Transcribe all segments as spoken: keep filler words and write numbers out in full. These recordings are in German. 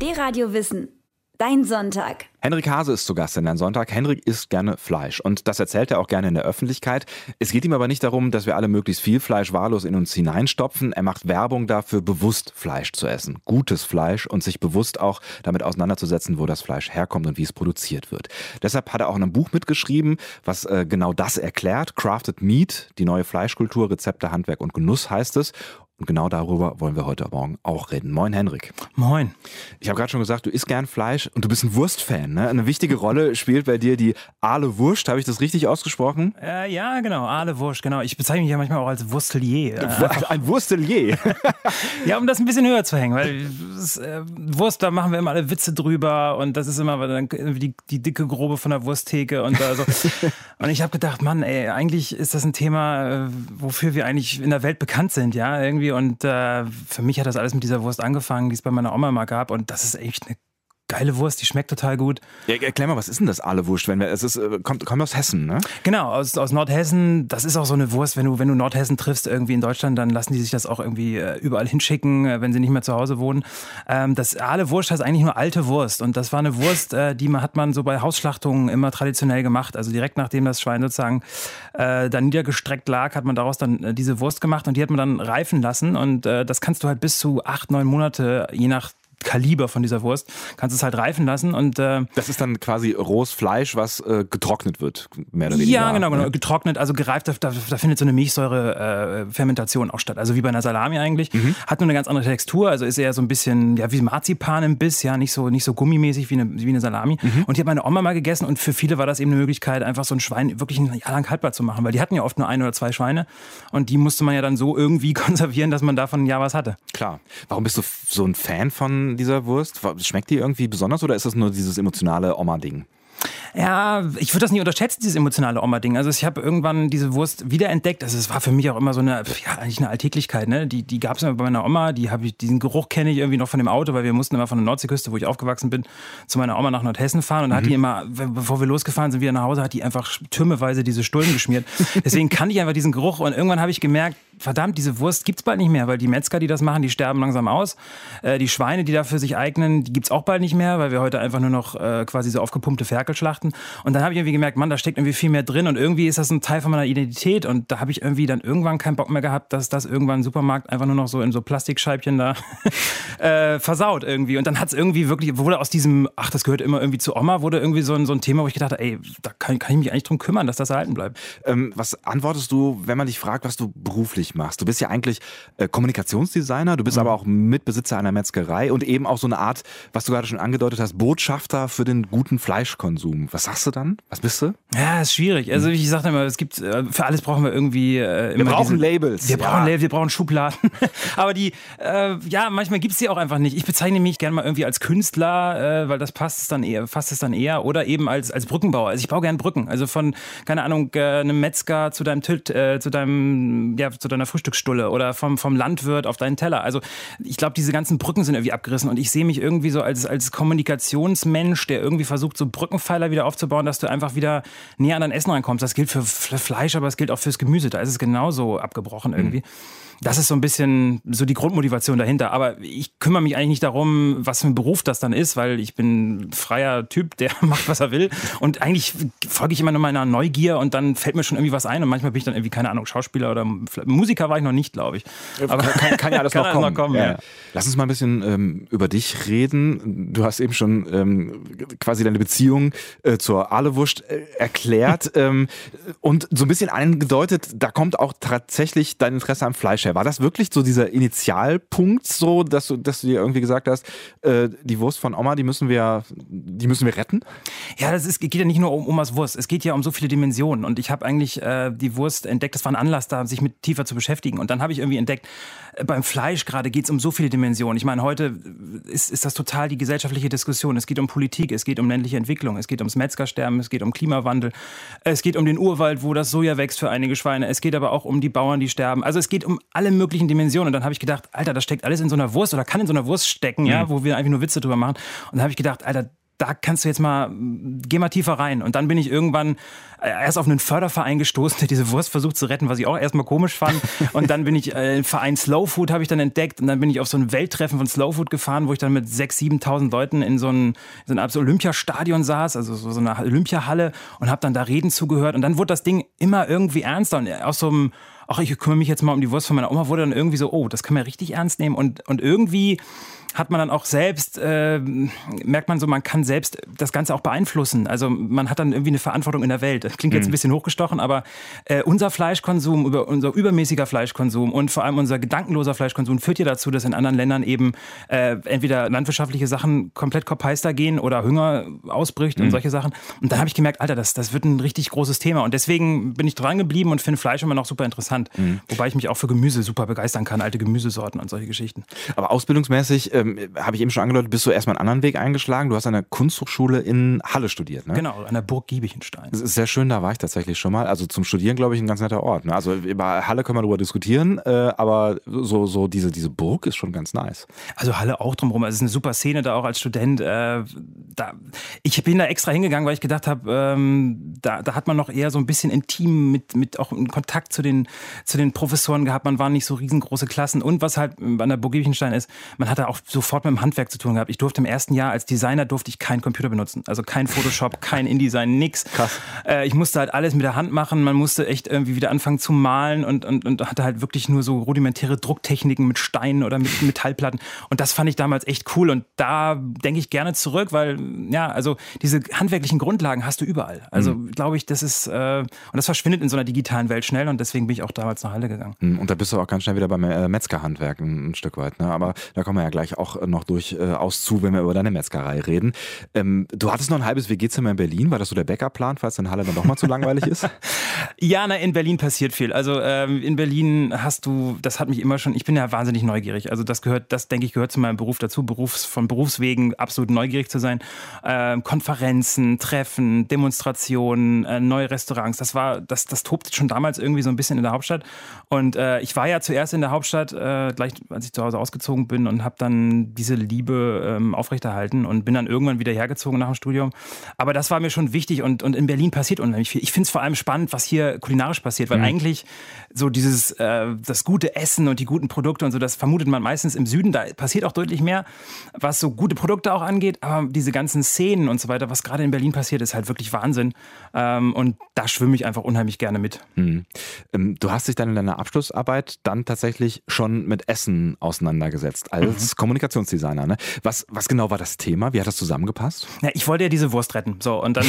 D-Radio Wissen. Dein Sonntag. Henrik Hase ist zu Gast in Dein Sonntag. Henrik isst gerne Fleisch und das erzählt er auch gerne in der Öffentlichkeit. Es geht ihm aber nicht darum, dass wir alle möglichst viel Fleisch wahllos in uns hineinstopfen. Er macht Werbung dafür, bewusst Fleisch zu essen. Gutes Fleisch und sich bewusst auch damit auseinanderzusetzen, wo das Fleisch herkommt und wie es produziert wird. Deshalb hat er auch in einem Buch mitgeschrieben, was äh, genau das erklärt. Crafted Meat, die neue Fleischkultur, Rezepte, Handwerk und Genuss heißt es. Und genau darüber wollen wir heute Morgen auch reden. Moin, Henrik. Moin. Ich habe gerade schon gesagt, du isst gern Fleisch und du bist ein Wurstfan, ne? Eine wichtige Rolle spielt bei dir die Aale Wurst. Habe ich das richtig ausgesprochen? Äh, ja, genau. Aale Wurst, genau. Ich bezeichne mich ja manchmal auch als Wurstelier. Äh, ein Wurstelier? Ja, um das ein bisschen höher zu hängen, weil das, äh, Wurst, da machen wir immer alle Witze drüber und das ist immer dann die, die dicke Grobe von der Wursttheke und so. Und ich habe gedacht, Mann, ey, eigentlich ist das ein Thema, wofür wir eigentlich in der Welt bekannt sind, ja, irgendwie. Und äh, für mich hat das alles mit dieser Wurst angefangen, die es bei meiner Oma mal gab. Und das ist echt eine geile Wurst, die schmeckt total gut. Ja, erklär mal, was ist denn das Aale Wurst? Wenn wir, es ist, kommt, kommt aus Hessen, ne? Genau, aus, aus Nordhessen. Das ist auch so eine Wurst, wenn du, wenn du Nordhessen triffst irgendwie in Deutschland, dann lassen die sich das auch irgendwie äh, überall hinschicken, äh, wenn sie nicht mehr zu Hause wohnen. Ähm, das Aale Wurst heißt eigentlich nur alte Wurst. Und das war eine Wurst, äh, die man, hat man so bei Hausschlachtungen immer traditionell gemacht. Also direkt nachdem das Schwein sozusagen äh, da niedergestreckt lag, hat man daraus dann äh, diese Wurst gemacht und die hat man dann reifen lassen. Und äh, das kannst du halt bis zu acht, neun Monate, je nach Kaliber von dieser Wurst, kannst du es halt reifen lassen und äh, das ist dann quasi rohes Fleisch, was äh, getrocknet wird, mehr oder weniger. Ja, genau, genau, ne? Getrocknet, also gereift, da, da, da findet so eine Milchsäure-Fermentation äh, auch statt, also wie bei einer Salami eigentlich, mhm. Hat nur eine ganz andere Textur, also ist eher so ein bisschen, ja, wie Marzipan im Biss, ja, nicht so, nicht so gummimäßig wie eine, wie eine Salami. Mhm. Und die hat meine Oma mal gegessen und für viele war das eben eine Möglichkeit, einfach so ein Schwein wirklich ein Jahr lang haltbar zu machen, weil die hatten ja oft nur ein oder zwei Schweine und die musste man ja dann so irgendwie konservieren, dass man davon ein Jahr was hatte. Klar. Warum bist du so ein Fan von dieser Wurst? Schmeckt die irgendwie besonders oder ist das nur dieses emotionale Oma-Ding? Ja, ich würde das nicht unterschätzen, dieses emotionale Oma-Ding. Also ich habe irgendwann diese Wurst wiederentdeckt. Also es war für mich auch immer so eine, ja, eigentlich eine Alltäglichkeit. Ne? Die, die gab es immer bei meiner Oma. Die habe ich, diesen Geruch kenne ich irgendwie noch von dem Auto, weil wir mussten immer von der Nordseeküste, wo ich aufgewachsen bin, zu meiner Oma nach Nordhessen fahren. Und da mhm. hat die immer, bevor wir losgefahren sind, wieder nach Hause, hat die einfach türmeweise diese Stullen geschmiert. Deswegen kannte ich einfach diesen Geruch. Und irgendwann habe ich gemerkt, verdammt, diese Wurst gibt's bald nicht mehr, weil die Metzger, die das machen, die sterben langsam aus. Äh, die Schweine, die dafür sich eignen, die gibt's auch bald nicht mehr, weil wir heute einfach nur noch äh, quasi so aufgepumpte Ferkel schlachten. Und dann habe ich irgendwie gemerkt, Mann, da steckt irgendwie viel mehr drin und irgendwie ist das ein Teil von meiner Identität und da habe ich irgendwie dann irgendwann keinen Bock mehr gehabt, dass das irgendwann im Supermarkt einfach nur noch so in so Plastikscheibchen da äh, versaut irgendwie. Und dann hat's irgendwie wirklich, wurde aus diesem, ach, das gehört immer irgendwie zu Oma, wurde irgendwie so ein, so ein Thema, wo ich gedacht habe, ey, da kann, kann ich mich eigentlich drum kümmern, dass das erhalten bleibt. Ähm, was antwortest du, wenn man dich fragt, was du beruflich machst? Du bist ja eigentlich äh, Kommunikationsdesigner, du bist mhm. aber auch Mitbesitzer einer Metzgerei und eben auch so eine Art, was du gerade schon angedeutet hast, Botschafter für den guten Fleischkonsum. Was sagst du dann? Was bist du? Ja, ist schwierig. Also ich sagte immer, es gibt, für alles brauchen wir irgendwie äh, immer Wir brauchen diese, Labels. Wir brauchen ja. Labels, wir brauchen Schubladen. Aber die, äh, ja, manchmal gibt es die auch einfach nicht. Ich bezeichne mich gerne mal irgendwie als Künstler, äh, weil das passt es dann eher, fasst es dann eher. Oder eben als, als Brückenbauer. Also ich baue gerne Brücken. Also von, keine Ahnung, äh, einem Metzger zu deinem Tilt, äh, zu deinem, ja, zu deiner Frühstücksstulle oder vom, vom Landwirt auf deinen Teller. Also ich glaube, diese ganzen Brücken sind irgendwie abgerissen und ich sehe mich irgendwie so als, als Kommunikationsmensch, der irgendwie versucht, so Brückenpfeiler wieder aufzubauen, dass du einfach wieder näher an dein Essen rankommst. Das gilt für Fleisch, aber es gilt auch fürs Gemüse. Da ist es genauso abgebrochen irgendwie. Mhm. Das ist so ein bisschen so die Grundmotivation dahinter. Aber ich kümmere mich eigentlich nicht darum, was für ein Beruf das dann ist, weil ich bin ein freier Typ, der macht, was er will. Und eigentlich folge ich immer nur meiner Neugier und dann fällt mir schon irgendwie was ein. Und manchmal bin ich dann irgendwie, keine Ahnung, Schauspieler oder Musiker war ich noch nicht, glaube ich. Aber kann, kann ja alles kann noch kommen. Noch kommen ja. Ja. Lass uns mal ein bisschen ähm, über dich reden. Du hast eben schon ähm, quasi deine Beziehung äh, zur Aale Wurst äh, erklärt ähm, und so ein bisschen angedeutet, da kommt auch tatsächlich dein Interesse am Fleisch her. War das wirklich so dieser Initialpunkt, so, dass du, dass du dir irgendwie gesagt hast, äh, die Wurst von Oma, die müssen wir, die müssen wir retten? Ja, das ist, geht ja nicht nur um Omas Wurst, es geht ja um so viele Dimensionen. Und ich habe eigentlich äh, die Wurst entdeckt, das war ein Anlass, da sich mit tiefer zu beschäftigen. Und dann habe ich irgendwie entdeckt, äh, beim Fleisch gerade geht es um so viele Dimensionen. Ich meine, heute ist, ist das total die gesellschaftliche Diskussion. Es geht um Politik, es geht um ländliche Entwicklung, es geht ums Metzgersterben, es geht um Klimawandel, es geht um den Urwald, wo das Soja wächst für einige Schweine, es geht aber auch um die Bauern, die sterben. Also es geht um alle möglichen Dimensionen. Und dann habe ich gedacht, Alter, das steckt alles in so einer Wurst oder kann in so einer Wurst stecken, ja, mhm. wo wir einfach nur Witze drüber machen. Und dann habe ich gedacht, Alter, da kannst du jetzt mal, geh mal tiefer rein. Und dann bin ich irgendwann erst auf einen Förderverein gestoßen, der diese Wurst versucht zu retten, was ich auch erstmal komisch fand. Und dann bin ich, äh, Verein Slow Food habe ich dann entdeckt. Und dann bin ich auf so ein Welttreffen von Slow Food gefahren, wo ich dann mit sechstausend, siebentausend Leuten in so ein, so ein Olympiastadion saß, also so, so eine Olympiahalle, und habe dann da Reden zugehört. Und dann wurde das Ding immer irgendwie ernster. Und aus so einem, ach, ich kümmere mich jetzt mal um die Wurst von meiner Oma, wurde dann irgendwie so, oh, das kann man richtig ernst nehmen. Und, und irgendwie hat man dann auch selbst, äh, merkt man so, man kann selbst das Ganze auch beeinflussen. Also man hat dann irgendwie eine Verantwortung in der Welt. Das klingt jetzt ein bisschen hochgestochen, aber äh, unser Fleischkonsum, über, unser übermäßiger Fleischkonsum und vor allem unser gedankenloser Fleischkonsum führt ja dazu, dass in anderen Ländern eben äh, entweder landwirtschaftliche Sachen komplett kopfheister gehen oder Hunger ausbricht mhm. und solche Sachen. Und dann habe ich gemerkt, Alter, das, das wird ein richtig großes Thema. Und deswegen bin ich dran geblieben und finde Fleisch immer noch super interessant. Mhm. Wobei ich mich auch für Gemüse super begeistern kann, alte Gemüsesorten und solche Geschichten. Aber ausbildungsmäßig ähm, habe ich eben schon angedeutet, bist du erstmal einen anderen Weg eingeschlagen. Du hast an der Kunsthochschule in Halle studiert, ne? Genau, an der Burg Giebichenstein. Das ist sehr schön, da war ich tatsächlich schon mal. Also zum Studieren, glaube ich, ein ganz netter Ort. Ne? Also über Halle können wir darüber diskutieren, äh, aber so, so diese, diese Burg ist schon ganz nice. Also Halle auch drumherum. Also es ist eine super Szene da auch als Student. Äh, da, ich bin da extra hingegangen, weil ich gedacht habe, ähm, da, da hat man noch eher so ein bisschen intim mit, mit auch in Kontakt zu den, zu den Professoren gehabt. Man waren nicht so riesengroße Klassen. Und was halt an der Burg Giebichenstein ist, man hat da auch sofort mit dem Handwerk zu tun gehabt. Ich durfte im ersten Jahr als Designer durfte ich keinen Computer benutzen. Also kein Photoshop, kein InDesign, nix. Krass. Äh, ich musste halt alles mit der Hand machen. Man musste echt irgendwie wieder anfangen zu malen und, und, und hatte halt wirklich nur so rudimentäre Drucktechniken mit Steinen oder mit Metallplatten. Und das fand ich damals echt cool. Und da denke ich gerne zurück, weil, ja, also diese handwerklichen Grundlagen hast du überall. Also mhm. glaube ich, das ist, äh, und das verschwindet in so einer digitalen Welt schnell. Und deswegen bin ich auch damals nach Halle gegangen. Und da bist du auch ganz schnell wieder beim äh, Metzgerhandwerk ein, ein Stück weit. Ne? Aber da kommen wir ja gleich auch noch durchaus zu, wenn wir über deine Metzgerei reden. Ähm, du hattest noch ein halbes W G-Zimmer in Berlin. War das so der Backup-Plan, falls in Halle dann doch mal zu langweilig ist? Ja, na, in Berlin passiert viel. Also ähm, in Berlin hast du, das hat mich immer schon, ich bin ja wahnsinnig neugierig. Also das gehört, das denke ich, gehört zu meinem Beruf dazu, Berufs, von Berufswegen absolut neugierig zu sein. Ähm, Konferenzen, Treffen, Demonstrationen, äh, neue Restaurants. Das war, das, das tobte schon damals irgendwie so ein bisschen in der Hauptstadt. Und äh, ich war ja zuerst in der Hauptstadt, äh, gleich als ich zu Hause ausgezogen bin, und habe dann diese Liebe ähm, aufrechterhalten und bin dann irgendwann wieder hergezogen nach dem Studium. Aber das war mir schon wichtig, und, und in Berlin passiert unheimlich viel. Ich finde es vor allem spannend, was hier kulinarisch passiert, weil mhm. eigentlich so dieses, äh, das gute Essen und die guten Produkte und so, das vermutet man meistens im Süden. Da passiert auch deutlich mehr, was so gute Produkte auch angeht. Aber diese ganzen Szenen und so weiter, was gerade in Berlin passiert, ist halt wirklich Wahnsinn. Ähm, und da schwimme ich einfach unheimlich gerne mit. Mhm. Ähm, du hast dich dann in deiner Abschlussarbeit dann tatsächlich schon mit Essen auseinandergesetzt als mhm. Kommunikationsdesigner. Ne? Was, was genau war das Thema? Wie hat das zusammengepasst? Ja, ich wollte ja diese Wurst retten. So, und dann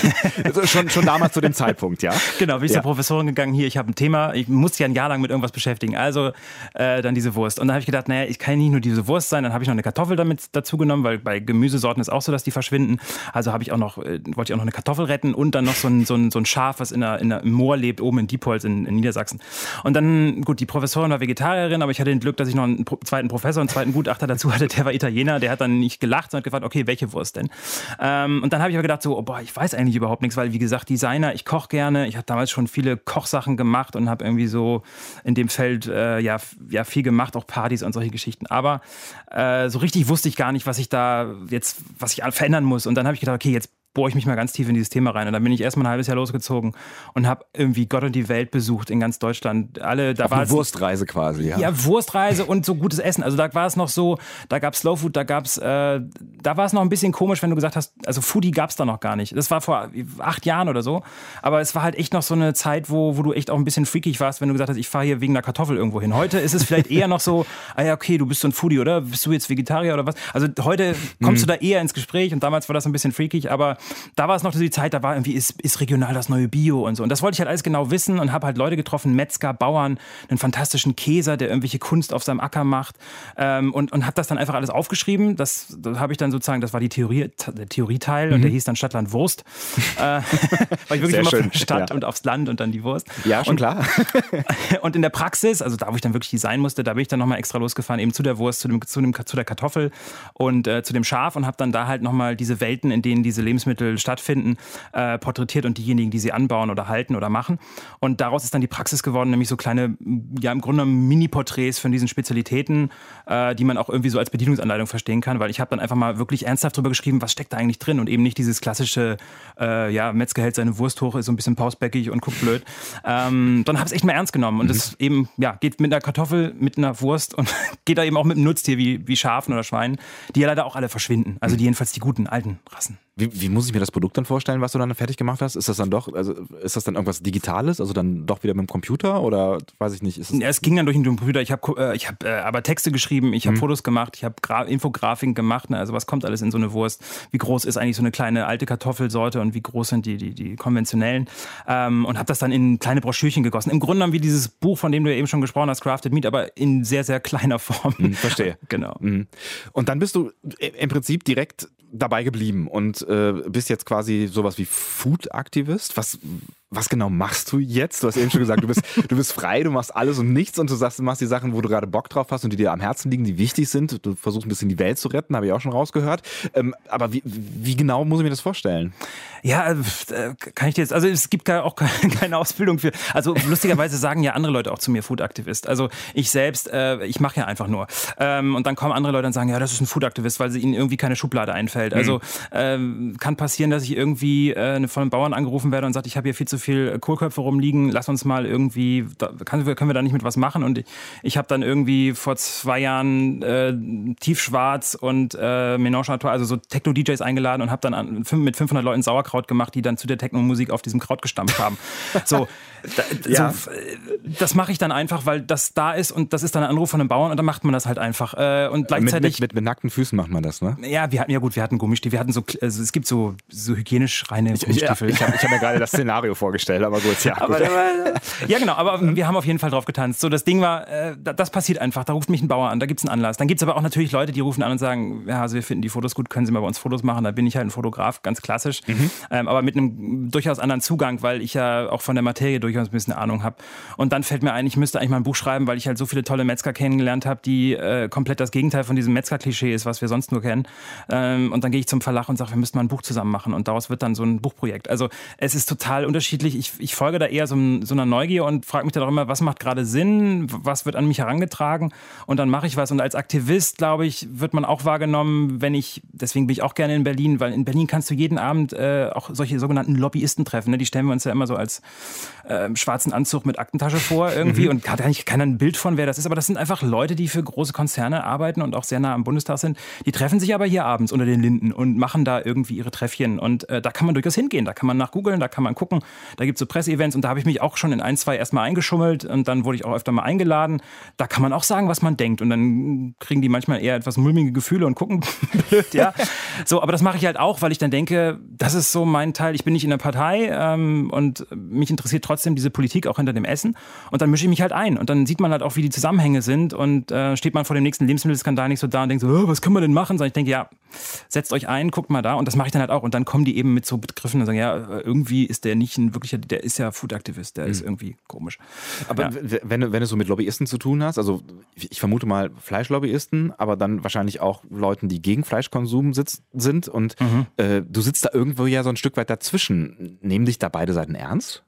schon, schon damals zu dem Zeitpunkt, ja? Genau, bin ich ja. zur Professorin gegangen, hier, ich habe ein Thema, ich musste ja ein Jahr lang mit irgendwas beschäftigen, also äh, dann diese Wurst. Und dann habe ich gedacht, naja, ich kann nicht nur diese Wurst sein, dann habe ich noch eine Kartoffel damit dazu genommen, weil bei Gemüsesorten ist auch so, dass die verschwinden. Also habe ich auch noch, äh, wollte ich auch noch eine Kartoffel retten und dann noch so ein, so ein, so ein Schaf, was in der, in der, im Moor lebt, oben in Diepholz in, in Niedersachsen. Und dann, gut, die Professorin war Vegetarierin, aber ich hatte den Glück, dass ich noch einen zweiten Professor, einen zweiten Gutachter dazu hatte, der war Italiener, der hat dann nicht gelacht, sondern gefragt, okay, welche Wurst denn? Ähm, und dann habe ich aber gedacht, so, oh, boah, ich weiß eigentlich überhaupt nichts, weil, wie gesagt, Designer, ich koche gerne, ich habe damals schon viele Kochsachen gemacht und habe irgendwie so in dem Feld äh, ja, ja viel gemacht, auch Partys und solche Geschichten. Aber äh, so richtig wusste ich gar nicht, was ich da jetzt, was ich verändern muss. Und dann habe ich gedacht, okay, jetzt bohre ich mich mal ganz tief in dieses Thema rein. Und dann bin ich erstmal ein halbes Jahr losgezogen und habe irgendwie Gott und die Welt besucht in ganz Deutschland. Alle, da Auf war eine Wurstreise quasi, ja. Ja, Wurstreise und so gutes Essen. Also da war es noch so, da gab es Slow Food, da gab's, äh, da war es noch ein bisschen komisch, wenn du gesagt hast, also Foodie gab es da noch gar nicht. Das war vor acht Jahren oder so. Aber es war halt echt noch so eine Zeit, wo, wo du echt auch ein bisschen freakig warst, wenn du gesagt hast, ich fahre hier wegen einer Kartoffel irgendwo hin. Heute ist es vielleicht eher noch so, ah ja, okay, du bist so ein Foodie, oder? Bist du jetzt Vegetarier oder was? Also heute kommst mhm. du da eher ins Gespräch, und damals war das ein bisschen freakig, aber da war es noch die Zeit, da war irgendwie, ist, ist regional das neue Bio und so. Und das wollte ich halt alles genau wissen und habe halt Leute getroffen, Metzger, Bauern, einen fantastischen Käser, der irgendwelche Kunst auf seinem Acker macht, ähm, und, und habe das dann einfach alles aufgeschrieben. Das, das habe ich dann sozusagen, das war die Theorie, der Theorieteil, mhm. und der hieß dann Stadtland Wurst. äh, weil ich wirklich Sehr immer schön. Von Stadt ja. und aufs Land und dann die Wurst. Ja, schon und, klar. Und in der Praxis, also da, wo ich dann wirklich designen musste, da bin ich dann nochmal extra losgefahren, eben zu der Wurst, zu, dem, zu, dem, zu der Kartoffel und äh, zu dem Schaf, und habe dann da halt nochmal diese Welten, in denen diese Lebensmittel Lebensmittel stattfinden, äh, porträtiert und diejenigen, die sie anbauen oder halten oder machen. Und daraus ist dann die Praxis geworden, nämlich so kleine, ja im Grunde Mini-Porträts von diesen Spezialitäten, äh, die man auch irgendwie so als Bedienungsanleitung verstehen kann, weil ich habe dann einfach mal wirklich ernsthaft drüber geschrieben, was steckt da eigentlich drin und eben nicht dieses klassische, äh, ja, Metzger hält seine Wurst hoch, ist so ein bisschen pausbäckig und guckt blöd. Ähm, dann habe ich es echt mal ernst genommen und es mhm. eben, ja, geht mit einer Kartoffel, mit einer Wurst und geht da eben auch mit einem Nutztier wie, wie Schafen oder Schweinen, die ja leider auch alle verschwinden. Also die jedenfalls die guten, alten Rassen. Wie, wie muss ich mir das Produkt dann vorstellen, was du dann fertig gemacht hast? Ist das dann doch, also ist das dann irgendwas Digitales, also dann doch wieder mit dem Computer oder weiß ich nicht? Ist es, ja, es ging dann durch den Computer. Ich habe äh, ich hab, äh, aber Texte geschrieben, ich habe mhm. Fotos gemacht, ich habe Gra- Infografiken gemacht. Ne? Also was kommt alles in so eine Wurst? Wie groß ist eigentlich so eine kleine alte Kartoffelsorte und wie groß sind die, die, die konventionellen? Ähm, und habe das dann in kleine Broschürchen gegossen. Im Grunde genommen wie dieses Buch, von dem du ja eben schon gesprochen hast, Crafted Meat, aber in sehr, sehr kleiner Form. Mhm, verstehe. Genau. Mhm. Und dann bist du im Prinzip direkt dabei geblieben und äh, bist jetzt quasi sowas wie Food-Aktivist. Was, was genau machst du jetzt? Du hast eben schon gesagt, du bist, du bist frei, du machst alles und nichts und du sagst, du machst die Sachen, wo du gerade Bock drauf hast und die dir am Herzen liegen, die wichtig sind. Du versuchst ein bisschen die Welt zu retten, habe ich auch schon rausgehört. Ähm, aber wie, wie genau muss ich mir das vorstellen? Ja, äh, kann ich dir jetzt, also es gibt ja auch keine Ausbildung für, also lustigerweise sagen ja andere Leute auch zu mir Food-Aktivist. Also ich selbst, äh, ich mache ja einfach nur. Ähm, und dann kommen andere Leute und sagen, ja, das ist ein Food-Aktivist, weil sie ihnen irgendwie keine Schublade einfällt. Also ähm, kann passieren, dass ich irgendwie äh, von einem Bauern angerufen werde und sagt, ich habe hier viel zu viel Kohlköpfe rumliegen, lass uns mal irgendwie, da, kann, können wir da nicht mit was machen? Und ich, ich habe dann irgendwie vor zwei Jahren äh, Tiefschwarz und äh, Mélange à Trois, also so Techno-D Js eingeladen und habe dann an, mit fünfhundert Leuten Sauerkraut gemacht, die dann zu der Techno-Musik auf diesem Kraut gestampft haben. So, da, ja. so das mache ich dann einfach, weil das da ist und das ist dann ein Anruf von einem Bauern und dann macht man das halt einfach. Äh, und gleichzeitig mit, mit, mit, mit nackten Füßen macht man das, ne? Ja, wir hatten ja gut, wir hatten Gummistiefel, wir hatten so, also es gibt so, so hygienisch reine ich, Gummistiefel. Ich, ich habe hab mir gerade das Szenario vorgestellt, aber gut, ja. Aber, gut. Aber, ja, genau, aber wir haben auf jeden Fall drauf getanzt. So, das Ding war, äh, das passiert einfach, da ruft mich ein Bauer an, da gibt's einen Anlass. Dann gibt's aber auch natürlich Leute, die rufen an und sagen, ja, also wir finden die Fotos gut, können Sie mal bei uns Fotos machen? Da bin ich halt ein Fotograf, ganz klassisch, mhm. ähm, aber mit einem durchaus anderen Zugang, weil ich ja auch von der Materie durchaus ein bisschen Ahnung habe. Und dann fällt mir ein, ich müsste eigentlich mal ein Buch schreiben, weil ich halt so viele tolle Metzger kennengelernt habe, die äh, komplett das Gegenteil von diesem Metzger-Klischee ist, was wir sonst nur kennen. Ähm, und dann gehe ich zum Verlag und sage, wir müssten mal ein Buch zusammen machen. Und daraus wird dann so ein Buchprojekt. Also es ist total unterschiedlich. Ich, ich folge da eher so, so einer Neugier und frage mich dann auch immer, was macht gerade Sinn? Was wird an mich herangetragen? Und dann mache ich was. Und als Aktivist, glaube ich, wird man auch wahrgenommen, wenn ich, deswegen bin ich auch gerne in Berlin, weil in Berlin kannst du jeden Abend äh, auch solche sogenannten Lobbyisten treffen. Ne? Die stellen wir uns ja immer so als äh, schwarzen Anzug mit Aktentasche vor irgendwie mhm. und hat eigentlich keiner ein Bild von, wer das ist. Aber das sind einfach Leute, die für große Konzerne arbeiten und auch sehr nah am Bundestag sind. Die treffen sich aber hier abends unter den Linden und machen da irgendwie ihre Treffchen. Und äh, da kann man durchaus hingehen. Da kann man nachgoogeln, da kann man gucken. Da gibt es so Presseevents und da habe ich mich auch schon in ein, zwei erstmal eingeschummelt und dann wurde ich auch öfter mal eingeladen. Da kann man auch sagen, was man denkt. Und dann kriegen die manchmal eher etwas mulmige Gefühle und gucken blöd, ja. So, aber das mache ich halt auch, weil ich dann denke, das ist so mein Teil. Ich bin nicht in der Partei ähm, und mich interessiert trotzdem diese Politik auch hinter dem Essen. Und dann mische ich mich halt ein. Und dann sieht man halt auch, wie die Zusammenhänge sind. Und äh, steht man vor dem nächsten Lebensmittelskandal nicht so da und denkt so, oh, was können wir denn machen? Sondern ich denke, ja, setzt euch ein, guckt mal da. Und das mache ich dann halt auch. Und dann kommen die eben mit so Begriffen und sagen, ja, irgendwie ist der nicht ein wirklicher, der ist ja Food-Aktivist, der mhm. ist irgendwie komisch. Aber ja. wenn, du, wenn du so mit Lobbyisten zu tun hast, also ich vermute mal Fleischlobbyisten, aber dann wahrscheinlich auch Leuten, die gegen Fleischkonsum sitz, sind und mhm. äh, du sitzt da irgendwo ja so ein Stück weit dazwischen. Nehmen dich da beide Seiten ernst?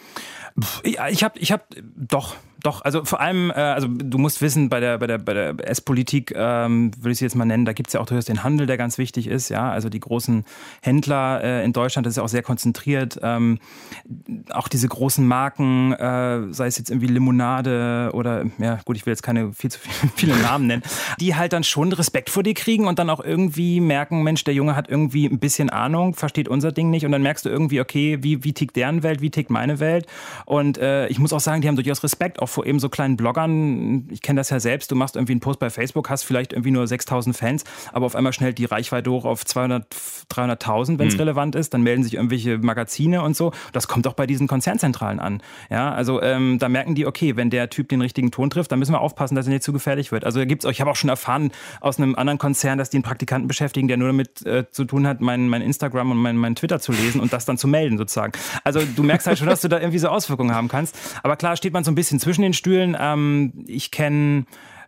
Ja, ich habe, ich habe, doch, doch. Also vor allem, äh, also du musst wissen, bei der, bei der, bei der Esspolitik, ähm, würde ich sie jetzt mal nennen, da gibt es ja auch durchaus den Handel, der ganz wichtig ist. Ja, also die großen Händler äh, in Deutschland, das ist ja auch sehr konzentriert. Ähm, auch diese großen Marken, äh, sei es jetzt irgendwie Limonade oder, ja gut, ich will jetzt keine viel zu viel, viele Namen nennen, die halt dann schon Respekt vor dir kriegen und dann auch irgendwie merken, Mensch, der Junge hat irgendwie ein bisschen Ahnung, versteht unser Ding nicht und dann merkst du irgendwie, okay, wie, wie tickt deren Welt, wie tickt meine Welt? Und äh, ich muss auch sagen, die haben durchaus Respekt, auch vor eben so kleinen Bloggern. Ich kenne das ja selbst, du machst irgendwie einen Post bei Facebook, hast vielleicht irgendwie nur sechstausend Fans, aber auf einmal schnellt die Reichweite hoch auf zweihundert, dreihunderttausend, wenn es mhm. relevant ist. Dann melden sich irgendwelche Magazine und so. Das kommt auch bei diesen Konzernzentralen an. Ja, also ähm, da merken die, okay, wenn der Typ den richtigen Ton trifft, dann müssen wir aufpassen, dass er nicht zu gefährlich wird. Also da gibt's auch, ich habe auch schon erfahren aus einem anderen Konzern, dass die einen Praktikanten beschäftigen, der nur damit äh, zu tun hat, mein, mein Instagram und mein, mein Twitter zu lesen und das dann zu melden sozusagen. Also du merkst halt schon, dass du da irgendwie so Auswirkungen haben kannst. Aber klar steht man so ein bisschen zwischen den Stühlen. Ähm, ich kenne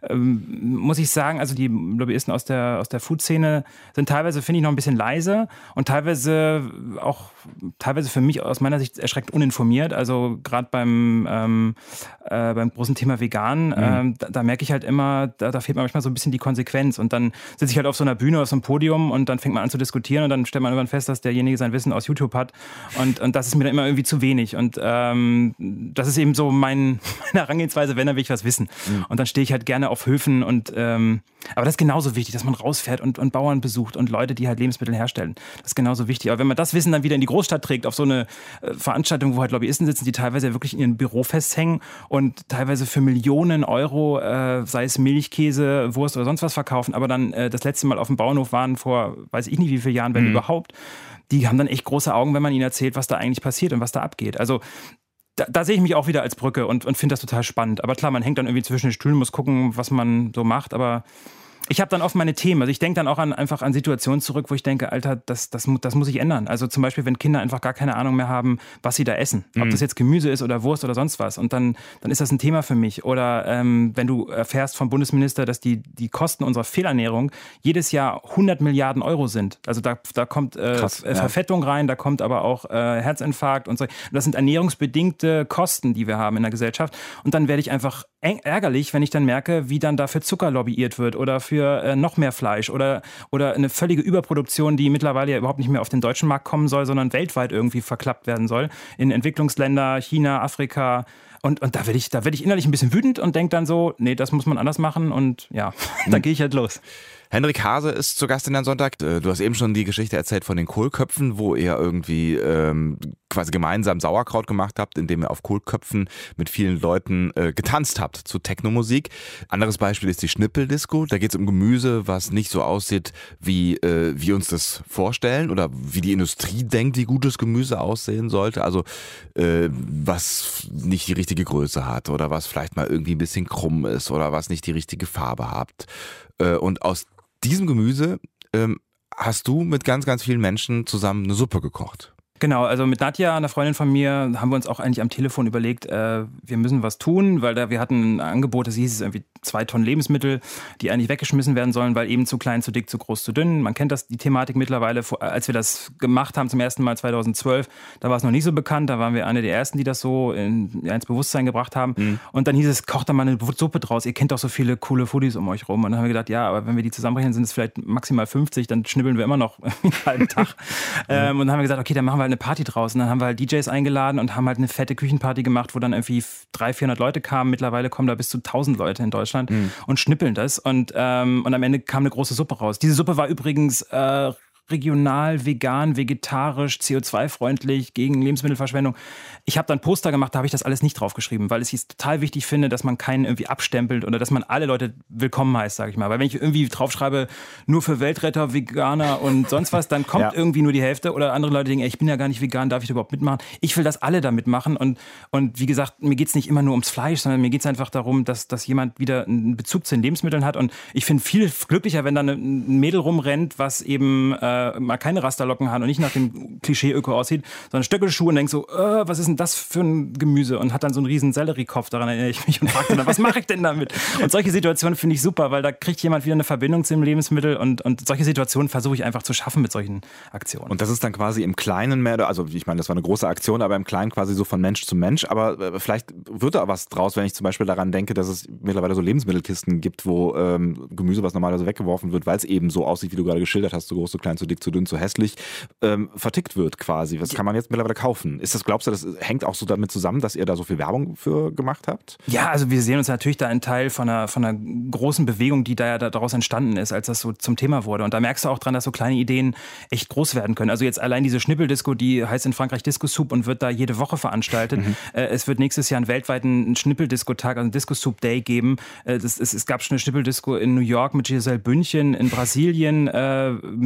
ähm, muss ich sagen, also die Lobbyisten aus der, aus der Food-Szene sind teilweise, finde ich, noch ein bisschen leise und teilweise auch, teilweise für mich aus meiner Sicht erschreckend uninformiert. Also gerade beim, ähm, äh, beim großen Thema Vegan, mhm. ähm, da, da merke ich halt immer, da, da fehlt mir manchmal so ein bisschen die Konsequenz. Und dann sitze ich halt auf so einer Bühne, auf so einem Podium und dann fängt man an zu diskutieren und dann stellt man irgendwann fest, dass derjenige sein Wissen aus YouTube hat. Und, und das ist mir dann immer irgendwie zu wenig. Und ähm, das ist eben so mein, meine Herangehensweise, wenn, dann will ich was wissen. Mhm. Und dann stehe ich halt gerne auf Höfen und ähm, aber das ist genauso wichtig, dass man rausfährt und, und Bauern besucht und Leute, die halt Lebensmittel herstellen. Das ist genauso wichtig. Aber wenn man das Wissen dann wieder in die Großstadt trägt, auf so eine äh, Veranstaltung, wo halt Lobbyisten sitzen, die teilweise wirklich in ihrem Büro festhängen und teilweise für Millionen Euro, äh, sei es Milch, Käse, Wurst oder sonst was verkaufen, aber dann äh, das letzte Mal auf dem Bauernhof waren vor, weiß ich nicht wie viele Jahren, wenn mhm. überhaupt, die haben dann echt große Augen, wenn man ihnen erzählt, was da eigentlich passiert und was da abgeht. Also Da, da sehe ich mich auch wieder als Brücke und, und finde das total spannend. Aber klar, man hängt dann irgendwie zwischen den Stühlen, muss gucken, was man so macht. Aber ich habe dann oft meine Themen. Also ich denke dann auch an, einfach an Situationen zurück, wo ich denke, Alter, das, das, das muss ich ändern. Also zum Beispiel, wenn Kinder einfach gar keine Ahnung mehr haben, was sie da essen. Ob mhm. das jetzt Gemüse ist oder Wurst oder sonst was. Und dann, dann ist das ein Thema für mich. Oder ähm, wenn du erfährst vom Bundesminister, dass die, die Kosten unserer Fehlernährung jedes Jahr hundert Milliarden Euro sind. Also da, da kommt äh, Krass, ja. Verfettung rein, da kommt aber auch äh, Herzinfarkt und so. Und das sind ernährungsbedingte Kosten, die wir haben in der Gesellschaft. Und dann werde ich einfach ärgerlich, wenn ich dann merke, wie dann dafür Zucker lobbyiert wird oder für äh, noch mehr Fleisch oder, oder eine völlige Überproduktion, die mittlerweile ja überhaupt nicht mehr auf den deutschen Markt kommen soll, sondern weltweit irgendwie verklappt werden soll. In Entwicklungsländer, China, Afrika. Und, und da werde ich, da werde ich innerlich ein bisschen wütend und denke dann so, nee, das muss man anders machen und ja, da gehe ich halt los. Henrik Hase ist zu Gast in den Sonntag. Du hast eben schon die Geschichte erzählt von den Kohlköpfen, wo ihr irgendwie ähm, quasi gemeinsam Sauerkraut gemacht habt, indem ihr auf Kohlköpfen mit vielen Leuten äh, getanzt habt zu Technomusik. Anderes Beispiel ist die Schnippeldisco. Da geht es um Gemüse, was nicht so aussieht, wie äh, wir uns das vorstellen oder wie die Industrie denkt, wie gutes Gemüse aussehen sollte. Also äh, was nicht die richtige Größe hat oder was vielleicht mal irgendwie ein bisschen krumm ist oder was nicht die richtige Farbe hat. Äh, und aus diesem Gemüse ähm, hast du mit ganz, ganz vielen Menschen zusammen eine Suppe gekocht. Genau, also mit Nadja, einer Freundin von mir, haben wir uns auch eigentlich am Telefon überlegt, äh, wir müssen was tun, weil da wir hatten ein Angebot, das hieß es irgendwie zwei Tonnen Lebensmittel, die eigentlich weggeschmissen werden sollen, weil eben zu klein, zu dick, zu groß, zu dünn. Man kennt das, die Thematik mittlerweile. Als wir das gemacht haben zum ersten Mal zweitausendzwölf, da war es noch nicht so bekannt, da waren wir eine der ersten, die das so in, ins Bewusstsein gebracht haben. Mhm. Und dann hieß es, kocht da mal eine Suppe draus, ihr kennt doch so viele coole Foodies um euch rum. Und dann haben wir gedacht, ja, aber wenn wir die zusammenrechnen, sind es vielleicht maximal fünfzig, dann schnibbeln wir immer noch einen halben Tag. Mhm. ähm, und dann haben wir gesagt, okay, dann machen wir halt eine Party draus. Und dann haben wir halt D Js eingeladen und haben halt eine fette Küchenparty gemacht, wo dann irgendwie dreihundert, vierhundert Leute kamen. Mittlerweile kommen da bis zu tausend Leute in Deutschland mhm. und schnippeln das. Und, ähm, und am Ende kam eine große Suppe raus. Diese Suppe war übrigens äh, regional, vegan, vegetarisch, C O zwei freundlich, gegen Lebensmittelverschwendung. Ich habe dann Poster gemacht, da habe ich das alles nicht draufgeschrieben, weil ich es total wichtig finde, dass man keinen irgendwie abstempelt oder dass man alle Leute willkommen heißt, sage ich mal. Weil wenn ich irgendwie draufschreibe, nur für Weltretter, Veganer und sonst was, dann kommt ja. irgendwie nur die Hälfte oder andere Leute denken, ey, ich bin ja gar nicht vegan, darf ich da überhaupt mitmachen? Ich will, dass alle da mitmachen und, und wie gesagt, mir geht es nicht immer nur ums Fleisch, sondern mir geht es einfach darum, dass, dass jemand wieder einen Bezug zu den Lebensmitteln hat und ich finde viel glücklicher, wenn da ein Mädel rumrennt, was eben äh, mal keine Rasterlocken hat und nicht nach dem Klischee-Öko aussieht, sondern Stöckelschuhe und denkt so, äh, was ist denn das für ein Gemüse? Und hat dann so einen riesen Selleriekopf, daran erinnere ich mich und fragt dann, was mache ich denn damit? Und solche Situationen finde ich super, weil da kriegt jemand wieder eine Verbindung zu dem Lebensmittel und, und solche Situationen versuche ich einfach zu schaffen mit solchen Aktionen. Und das ist dann quasi im Kleinen mehr, also ich meine, das war eine große Aktion, aber im Kleinen quasi so von Mensch zu Mensch, aber vielleicht wird da was draus, wenn ich zum Beispiel daran denke, dass es mittlerweile so Lebensmittelkisten gibt, wo ähm, Gemüse, was normalerweise weggeworfen wird, weil es eben so aussieht, wie du gerade geschildert hast, zu groß, zu klein, zu dick, zu dünn, zu hässlich, ähm, vertickt wird quasi. Was kann man jetzt mittlerweile kaufen? Ist das, glaubst du, das hängt auch so damit zusammen, dass ihr da so viel Werbung für gemacht habt? Ja, also wir sehen uns natürlich da ein Teil von einer, von einer großen Bewegung, die da ja daraus entstanden ist, als das so zum Thema wurde. Und da merkst du auch dran, dass so kleine Ideen echt groß werden können. Also jetzt allein diese Schnippeldisco, die heißt in Frankreich Disco Soup und wird da jede Woche veranstaltet. Mhm. Äh, es wird nächstes Jahr einen weltweiten Schnippeldisco-Tag, also einen Disco Soup Day geben. Äh, das, es, es gab schon eine Schnippeldisco in New York mit Giselle Bündchen, in Brasilien äh, mehrere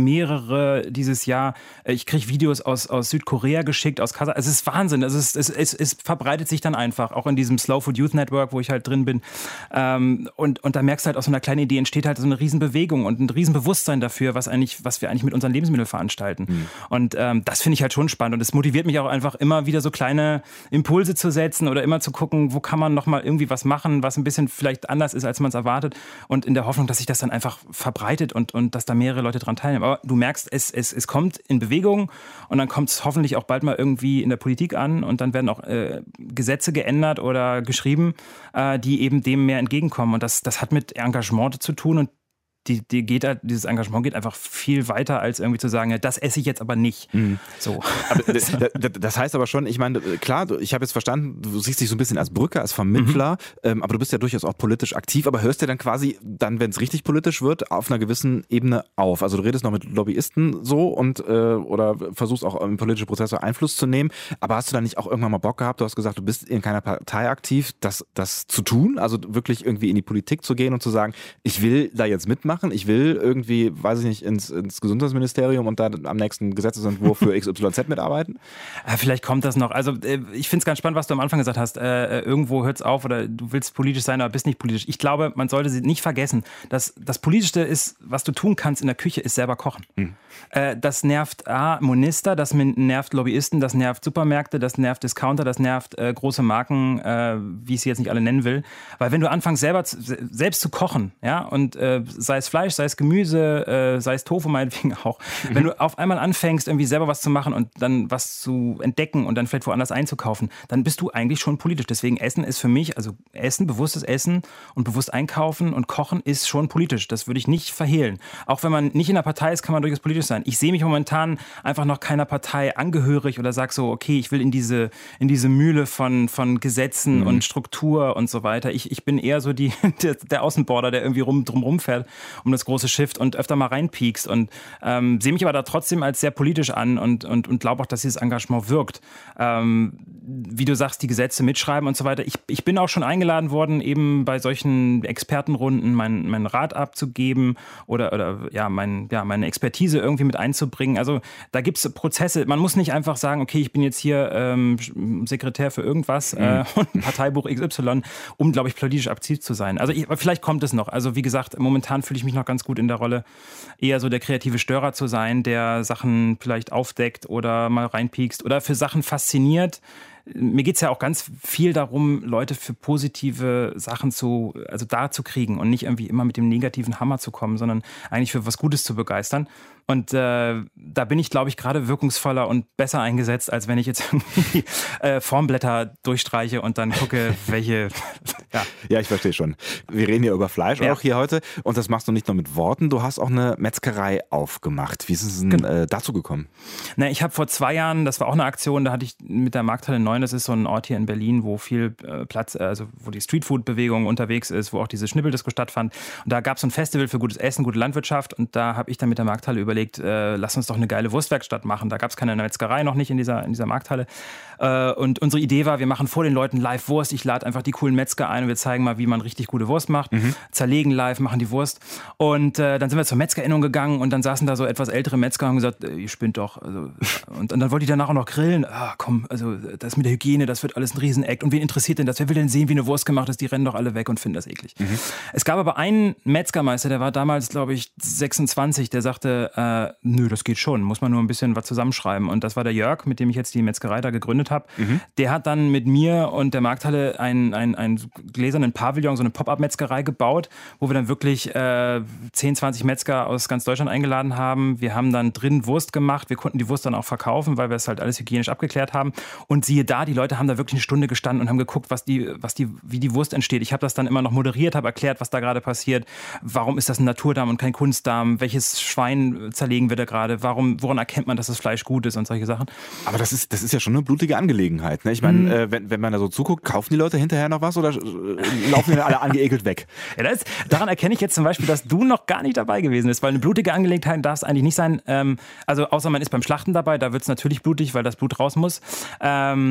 mehrere dieses Jahr. Ich kriege Videos aus, aus Südkorea geschickt, aus Kasachstan. Es ist Wahnsinn. Es, ist, es, es, es verbreitet sich dann einfach, auch in diesem Slow Food Youth Network, wo ich halt drin bin. Ähm, und, und da merkst du halt, aus so einer kleinen Idee entsteht halt so eine Riesenbewegung und ein Riesenbewusstsein dafür, was, eigentlich, was wir eigentlich mit unseren Lebensmitteln veranstalten. Mhm. Und ähm, das finde ich halt schon spannend. Und es motiviert mich auch einfach immer wieder so kleine Impulse zu setzen oder immer zu gucken, wo kann man nochmal irgendwie was machen, was ein bisschen vielleicht anders ist, als man es erwartet. Und in der Hoffnung, dass sich das dann einfach verbreitet und, und dass da mehrere Leute dran teilnehmen. Aber du merkst, es, es, es kommt in Bewegung und dann kommt es hoffentlich auch bald mal irgendwie in der Politik an und dann werden auch äh, Gesetze geändert oder geschrieben, äh, die eben dem mehr entgegenkommen. Und das, das hat mit Engagement zu tun und Die, die geht, dieses Engagement geht einfach viel weiter, als irgendwie zu sagen, ja, das esse ich jetzt aber nicht. Mhm. So. Aber das heißt aber schon, ich meine, klar, ich habe jetzt verstanden, du siehst dich so ein bisschen als Brücke, als Vermittler, mhm. ähm, aber du bist ja durchaus auch politisch aktiv, aber hörst dir dann quasi, dann, wenn es richtig politisch wird, auf einer gewissen Ebene auf. Also du redest noch mit Lobbyisten so und äh, oder versuchst auch in politische Prozesse Einfluss zu nehmen, aber hast du dann nicht auch irgendwann mal Bock gehabt, du hast gesagt, du bist in keiner Partei aktiv, das, das zu tun, also wirklich irgendwie in die Politik zu gehen und zu sagen, ich will da jetzt mitmachen, ich will irgendwie, weiß ich nicht, ins, ins Gesundheitsministerium und da am nächsten Gesetzesentwurf für X Y Z mitarbeiten? Vielleicht kommt das noch. Also ich finde es ganz spannend, was du am Anfang gesagt hast. Äh, irgendwo hört es auf oder du willst politisch sein, aber bist nicht politisch. Ich glaube, man sollte sie nicht vergessen, dass das Politischste ist, was du tun kannst in der Küche, ist selber kochen. Hm. Äh, das nervt A, Minister, das nervt Lobbyisten, das nervt Supermärkte, das nervt Discounter, das nervt äh, große Marken, äh, wie ich sie jetzt nicht alle nennen will. Weil wenn du anfängst, selber zu, selbst zu kochen, ja, und äh, sei es Fleisch, sei es Gemüse, äh, sei es Tofu meinetwegen auch. Mhm. Wenn du auf einmal anfängst, irgendwie selber was zu machen und dann was zu entdecken und dann vielleicht woanders einzukaufen, dann bist du eigentlich schon politisch. Deswegen Essen ist für mich, also Essen, bewusstes Essen und bewusst einkaufen und kochen ist schon politisch. Das würde ich nicht verhehlen. Auch wenn man nicht in einer Partei ist, kann man durchaus politisch sein. Ich sehe mich momentan einfach noch keiner Partei angehörig oder sage so, okay, ich will in diese, in diese Mühle von, von Gesetzen mhm. und Struktur und so weiter. Ich, ich bin eher so die, der, der Außenborder, der irgendwie rum, drum rumfährt um das große Schiff und öfter mal reinpiekst und ähm, sehe mich aber da trotzdem als sehr politisch an und, und, und glaube auch, dass dieses Engagement wirkt. Ähm, wie du sagst, die Gesetze mitschreiben und so weiter. Ich, ich bin auch schon eingeladen worden, eben bei solchen Expertenrunden meinen mein Rat abzugeben oder, oder ja, mein, ja, meine Expertise irgendwie mit einzubringen. Also da gibt es Prozesse. Man muss nicht einfach sagen, okay, ich bin jetzt hier ähm, Sekretär für irgendwas mhm. äh, und Parteibuch X Y, um, glaube ich, politisch aktiv zu sein. Also ich, vielleicht kommt es noch. Also wie gesagt, momentan fühle ich mich noch ganz gut in der Rolle, eher so der kreative Störer zu sein, der Sachen vielleicht aufdeckt oder mal reinpiekst oder für Sachen fasziniert. Mir geht es ja auch ganz viel darum, Leute für positive Sachen zu, also da zu kriegen und nicht irgendwie immer mit dem negativen Hammer zu kommen, sondern eigentlich für was Gutes zu begeistern. Und äh, da bin ich, glaube ich, gerade wirkungsvoller und besser eingesetzt, als wenn ich jetzt irgendwie äh, Formblätter durchstreiche und dann gucke, welche... ja. ja, ich verstehe schon. Wir reden ja über Fleisch ja. auch hier heute und das machst du nicht nur mit Worten, du hast auch eine Metzgerei aufgemacht. Wie ist es denn Gen- äh, dazu gekommen? Na, ich habe vor zwei Jahren, das war auch eine Aktion, da hatte ich mit der Markthalle neun, das ist so ein Ort hier in Berlin, wo viel äh, Platz, also wo die Streetfood-Bewegung unterwegs ist, wo auch diese Schnippeldisco stattfand. Und da gab es ein Festival für gutes Essen, gute Landwirtschaft und da habe ich dann mit der Markthalle überlegt, Äh, lass uns doch eine geile Wurstwerkstatt machen. Da gab es keine Metzgerei noch nicht in dieser, in dieser Markthalle. Äh, und unsere Idee war, wir machen vor den Leuten live Wurst. Ich lade einfach die coolen Metzger ein und wir zeigen mal, wie man richtig gute Wurst macht. Mhm. Zerlegen live, machen die Wurst. Und äh, dann sind wir zur Metzgerinnung gegangen und dann saßen da so etwas ältere Metzger und haben gesagt, äh, ihr spinnt doch. Also, und, und dann wollte ich danach auch noch grillen. Ah, komm, also das mit der Hygiene, das wird alles ein Rieseneck. Und wen interessiert denn das? Wer will denn sehen, wie eine Wurst gemacht ist? Die rennen doch alle weg und finden das eklig. Mhm. Es gab aber einen Metzgermeister, der war damals, glaube ich, sechsundzwanzig, der sagte, äh, nö, das geht schon, muss man nur ein bisschen was zusammenschreiben. Und das war der Jörg, mit dem ich jetzt die Metzgerei da gegründet habe. Mhm. Der hat dann mit mir und der Markthalle einen, einen, einen gläsernen Pavillon, so eine Pop-Up-Metzgerei gebaut, wo wir dann wirklich äh, zehn, zwanzig Metzger aus ganz Deutschland eingeladen haben. Wir haben dann drin Wurst gemacht. Wir konnten die Wurst dann auch verkaufen, weil wir es halt alles hygienisch abgeklärt haben. Und siehe da, die Leute haben da wirklich eine Stunde gestanden und haben geguckt, was die, was die, wie die Wurst entsteht. Ich habe das dann immer noch moderiert, habe erklärt, was da gerade passiert. Warum ist das ein Naturdarm und kein Kunstdarm? Welches Schwein zerlegen wir da gerade? Warum, woran erkennt man, dass das Fleisch gut ist und solche Sachen? Aber das ist, das ist ja schon eine blutige Angelegenheit. Ne? Ich meine, mhm. äh, wenn, wenn man da so zuguckt, kaufen die Leute hinterher noch was oder äh, laufen die alle angeekelt weg? Ja, das, daran erkenne ich jetzt zum Beispiel, dass du noch gar nicht dabei gewesen bist, weil eine blutige Angelegenheit darf es eigentlich nicht sein. Ähm, also außer man ist beim Schlachten dabei, da wird es natürlich blutig, weil das Blut raus muss. Ähm,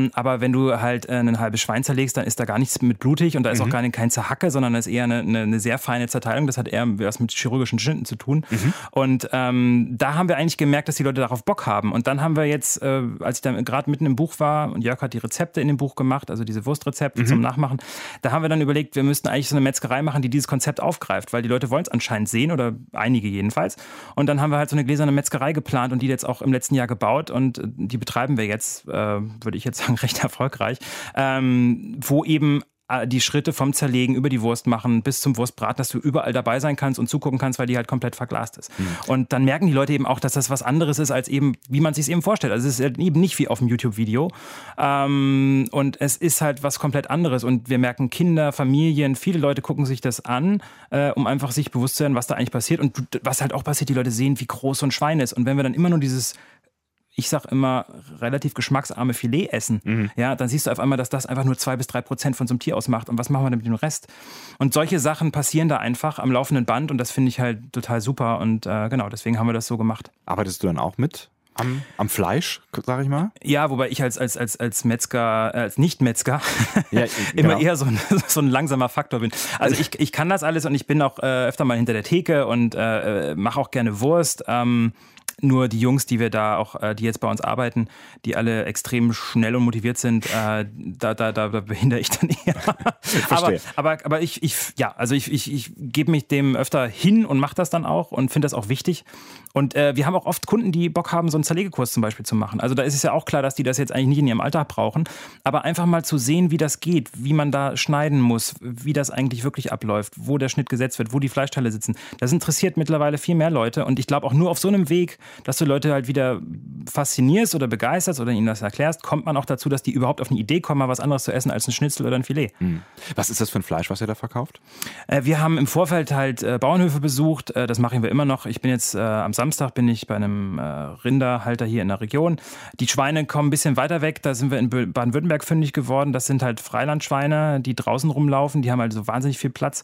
Ähm, aber wenn du halt äh, ein halbes Schwein zerlegst, dann ist da gar nichts mit blutig und da ist mhm. auch gar nicht, kein Zerhacke, sondern das ist eher eine, eine, eine sehr feine Zerteilung. Das hat eher was mit chirurgischen Schnitten zu tun. Mhm. Und ähm, da haben wir eigentlich gemerkt, dass die Leute darauf Bock haben. Und dann haben wir jetzt, äh, als ich dann gerade mitten im Buch war und Jörg hat die Rezepte in dem Buch gemacht, also diese Wurstrezepte mhm. zum Nachmachen, da haben wir dann überlegt, wir müssten eigentlich so eine Metzgerei machen, die dieses Konzept aufgreift, weil die Leute wollen es anscheinend sehen oder einige jedenfalls. Und dann haben wir halt so eine gläserne Metzgerei geplant und die jetzt auch im letzten Jahr gebaut und die betreiben wir jetzt, äh, würde ich jetzt sagen, recht erfolgreich, ähm, wo eben die Schritte vom Zerlegen über die Wurst machen bis zum Wurstbraten, dass du überall dabei sein kannst und zugucken kannst, weil die halt komplett verglast ist. Mhm. Und dann merken die Leute eben auch, dass das was anderes ist, als eben, wie man sich eben vorstellt. Also es ist eben nicht wie auf dem YouTube-Video. Ähm, und es ist halt was komplett anderes. Und wir merken Kinder, Familien, viele Leute gucken sich das an, äh, um einfach sich bewusst zu werden, was da eigentlich passiert. Und was halt auch passiert, die Leute sehen, wie groß so ein Schwein ist. Und wenn wir dann immer nur dieses ich sag immer, relativ geschmacksarme Filet essen, mhm. ja, dann siehst du auf einmal, dass das einfach nur zwei bis drei Prozent von so einem Tier ausmacht. Und was machen wir denn mit dem Rest? Und solche Sachen passieren da einfach am laufenden Band und das finde ich halt total super. Und äh, genau, deswegen haben wir das so gemacht. Arbeitest du dann auch mit? Am, am Fleisch, sag ich mal? Ja, wobei ich als, als, als, als Metzger, äh, als Nicht-Metzger ja, immer genau. eher so ein, so ein langsamer Faktor bin. Also ich, ich kann das alles und ich bin auch äh, öfter mal hinter der Theke und äh, mache auch gerne Wurst. Ähm, Nur die Jungs, die wir da auch, die jetzt bei uns arbeiten, die alle extrem schnell und motiviert sind, äh, da, da, da behindere ich dann eher. aber, aber, aber ich, ich, ja, also ich, ich, ich gebe mich dem öfter hin und mache das dann auch und finde das auch wichtig. Und äh, wir haben auch oft Kunden, die Bock haben, so einen Zerlegekurs zum Beispiel zu machen. Also da ist es ja auch klar, dass die das jetzt eigentlich nicht in ihrem Alltag brauchen. Aber einfach mal zu sehen, wie das geht, wie man da schneiden muss, wie das eigentlich wirklich abläuft, wo der Schnitt gesetzt wird, wo die Fleischteile sitzen. Das interessiert mittlerweile viel mehr Leute. Und ich glaube auch nur auf so einem Weg, dass du Leute halt wieder faszinierst oder begeisterst oder ihnen das erklärst, kommt man auch dazu, dass die überhaupt auf eine Idee kommen, mal was anderes zu essen als ein Schnitzel oder ein Filet. Mhm. Was ist das für ein Fleisch, was ihr da verkauft? Äh, wir haben im Vorfeld halt äh, Bauernhöfe besucht, äh, das machen wir immer noch. Ich bin jetzt äh, am Samstag bin ich bei einem äh, Rinderhalter hier in der Region. Die Schweine kommen ein bisschen weiter weg, da sind wir in Baden-Württemberg fündig geworden. Das sind halt Freilandschweine, die draußen rumlaufen, die haben also wahnsinnig viel Platz.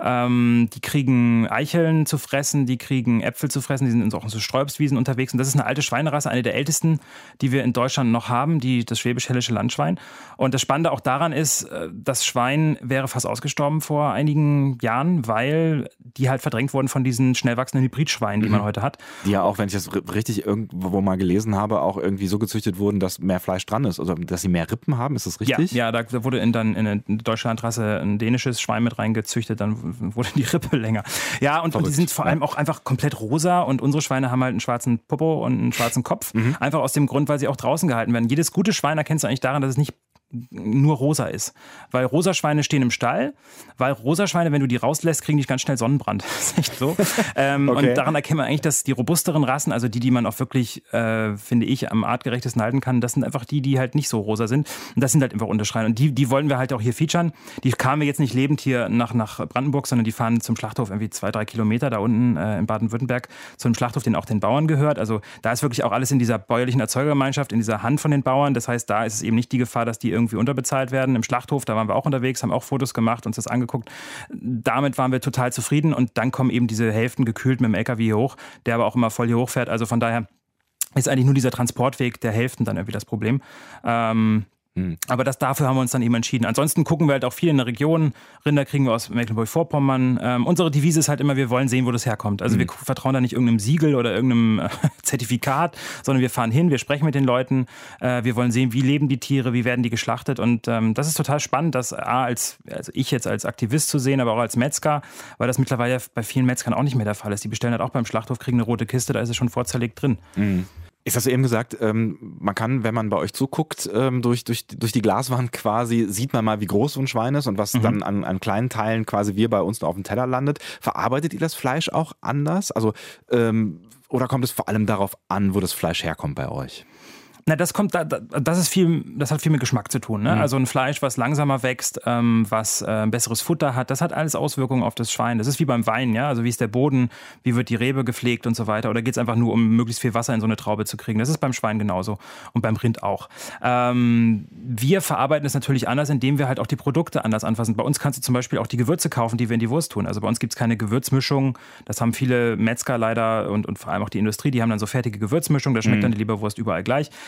Ähm, die kriegen Eicheln zu fressen, die kriegen Äpfel zu fressen, die sind auch in so Sträubswiesen unterwegs. Und das ist eine alte Schweinerasse, eine der ältesten, die wir in Deutschland noch haben, die, das schwäbisch-hällische Landschwein. Und das Spannende auch daran ist, das Schwein wäre fast ausgestorben vor einigen Jahren, weil die halt verdrängt wurden von diesen schnell wachsenden Hybridschweinen, die mhm. man heute hat. Die ja auch, wenn ich das richtig irgendwo mal gelesen habe, auch irgendwie so gezüchtet wurden, dass mehr Fleisch dran ist. Also, dass sie mehr Rippen haben, ist das richtig? Ja, ja da wurde in, dann in eine deutsche Landrasse ein dänisches Schwein mit reingezüchtet, dann wurde die Rippe länger. Ja, und, und die sind vor allem auch einfach komplett rosa und unsere Schweine haben halt einen schwarzen Popo und einen schwarzen Kopf. Mhm. Einfach aus dem Grund, weil sie auch draußen gehalten werden. Jedes gute Schwein erkennst du eigentlich daran, dass es nicht nur rosa ist. Weil rosa Schweine stehen im Stall, weil rosa Schweine, wenn du die rauslässt, kriegen die ganz schnell Sonnenbrand. Das ist echt so. ähm, okay. Und daran erkennt man eigentlich, dass die robusteren Rassen, also die, die man auch wirklich, äh, finde ich, am artgerechtesten halten kann, das sind einfach die, die halt nicht so rosa sind. Und das sind halt einfach Unterschreien. Und die, die wollen wir halt auch hier featuren. Die kamen wir jetzt nicht lebend hier nach, nach Brandenburg, sondern die fahren zum Schlachthof irgendwie zwei, drei Kilometer da unten äh, in Baden-Württemberg zu einem Schlachthof, den auch den Bauern gehört. Also da ist wirklich auch alles in dieser bäuerlichen Erzeugergemeinschaft, in dieser Hand von den Bauern. Das heißt, da ist es eben nicht die Gefahr, dass die irgendwie unterbezahlt werden. Im Schlachthof, da waren wir auch unterwegs, haben auch Fotos gemacht, uns das angeguckt. Damit waren wir total zufrieden und dann kommen eben diese Hälften gekühlt mit dem L K W hier hoch, der aber auch immer voll hier hochfährt. Also von daher ist eigentlich nur dieser Transportweg der Hälften dann irgendwie das Problem. Ähm, Aber das, dafür haben wir uns dann eben entschieden. Ansonsten gucken wir halt auch viel in der Region. Rinder kriegen wir aus Mecklenburg-Vorpommern. Ähm, unsere Devise ist halt immer, wir wollen sehen, wo das herkommt. Also mhm. wir vertrauen da nicht irgendeinem Siegel oder irgendeinem äh, Zertifikat, sondern wir fahren hin, wir sprechen mit den Leuten. Äh, wir wollen sehen, wie leben die Tiere, wie werden die geschlachtet. Und ähm, das ist total spannend, das A, als, also ich jetzt als Aktivist zu sehen, aber auch als Metzger, weil das mittlerweile bei vielen Metzgern auch nicht mehr der Fall ist. Die bestellen halt auch beim Schlachthof, kriegen eine rote Kiste, da ist es schon vorzerlegt drin. Mhm. Ich hast du eben gesagt, ähm, man kann, wenn man bei euch zuguckt, ähm, durch, durch, durch die Glaswand quasi, sieht man mal, wie groß so ein Schwein ist und was mhm. dann an, an kleinen Teilen quasi wir bei uns noch auf dem Teller landet. Verarbeitet ihr das Fleisch auch anders? Also, ähm, oder kommt es vor allem darauf an, wo das Fleisch herkommt bei euch? Na, das kommt, das ist viel, das hat viel mit Geschmack zu tun. Ne? Mhm. Also ein Fleisch, was langsamer wächst, ähm, was äh, ein besseres Futter hat, das hat alles Auswirkungen auf das Schwein. Das ist wie beim Wein, ja. Also wie ist der Boden, wie wird die Rebe gepflegt und so weiter. Oder geht es einfach nur um möglichst viel Wasser in so eine Traube zu kriegen? Das ist beim Schwein genauso und beim Rind auch. Ähm, wir verarbeiten es natürlich anders, indem wir halt auch die Produkte anders anfassen. Bei uns kannst du zum Beispiel auch die Gewürze kaufen, die wir in die Wurst tun. Also bei uns gibt es keine Gewürzmischung. Das haben viele Metzger leider und, und vor allem auch die Industrie. Die haben dann so fertige Gewürzmischung. Da schmeckt mhm. dann die Leberwurst überall gleich.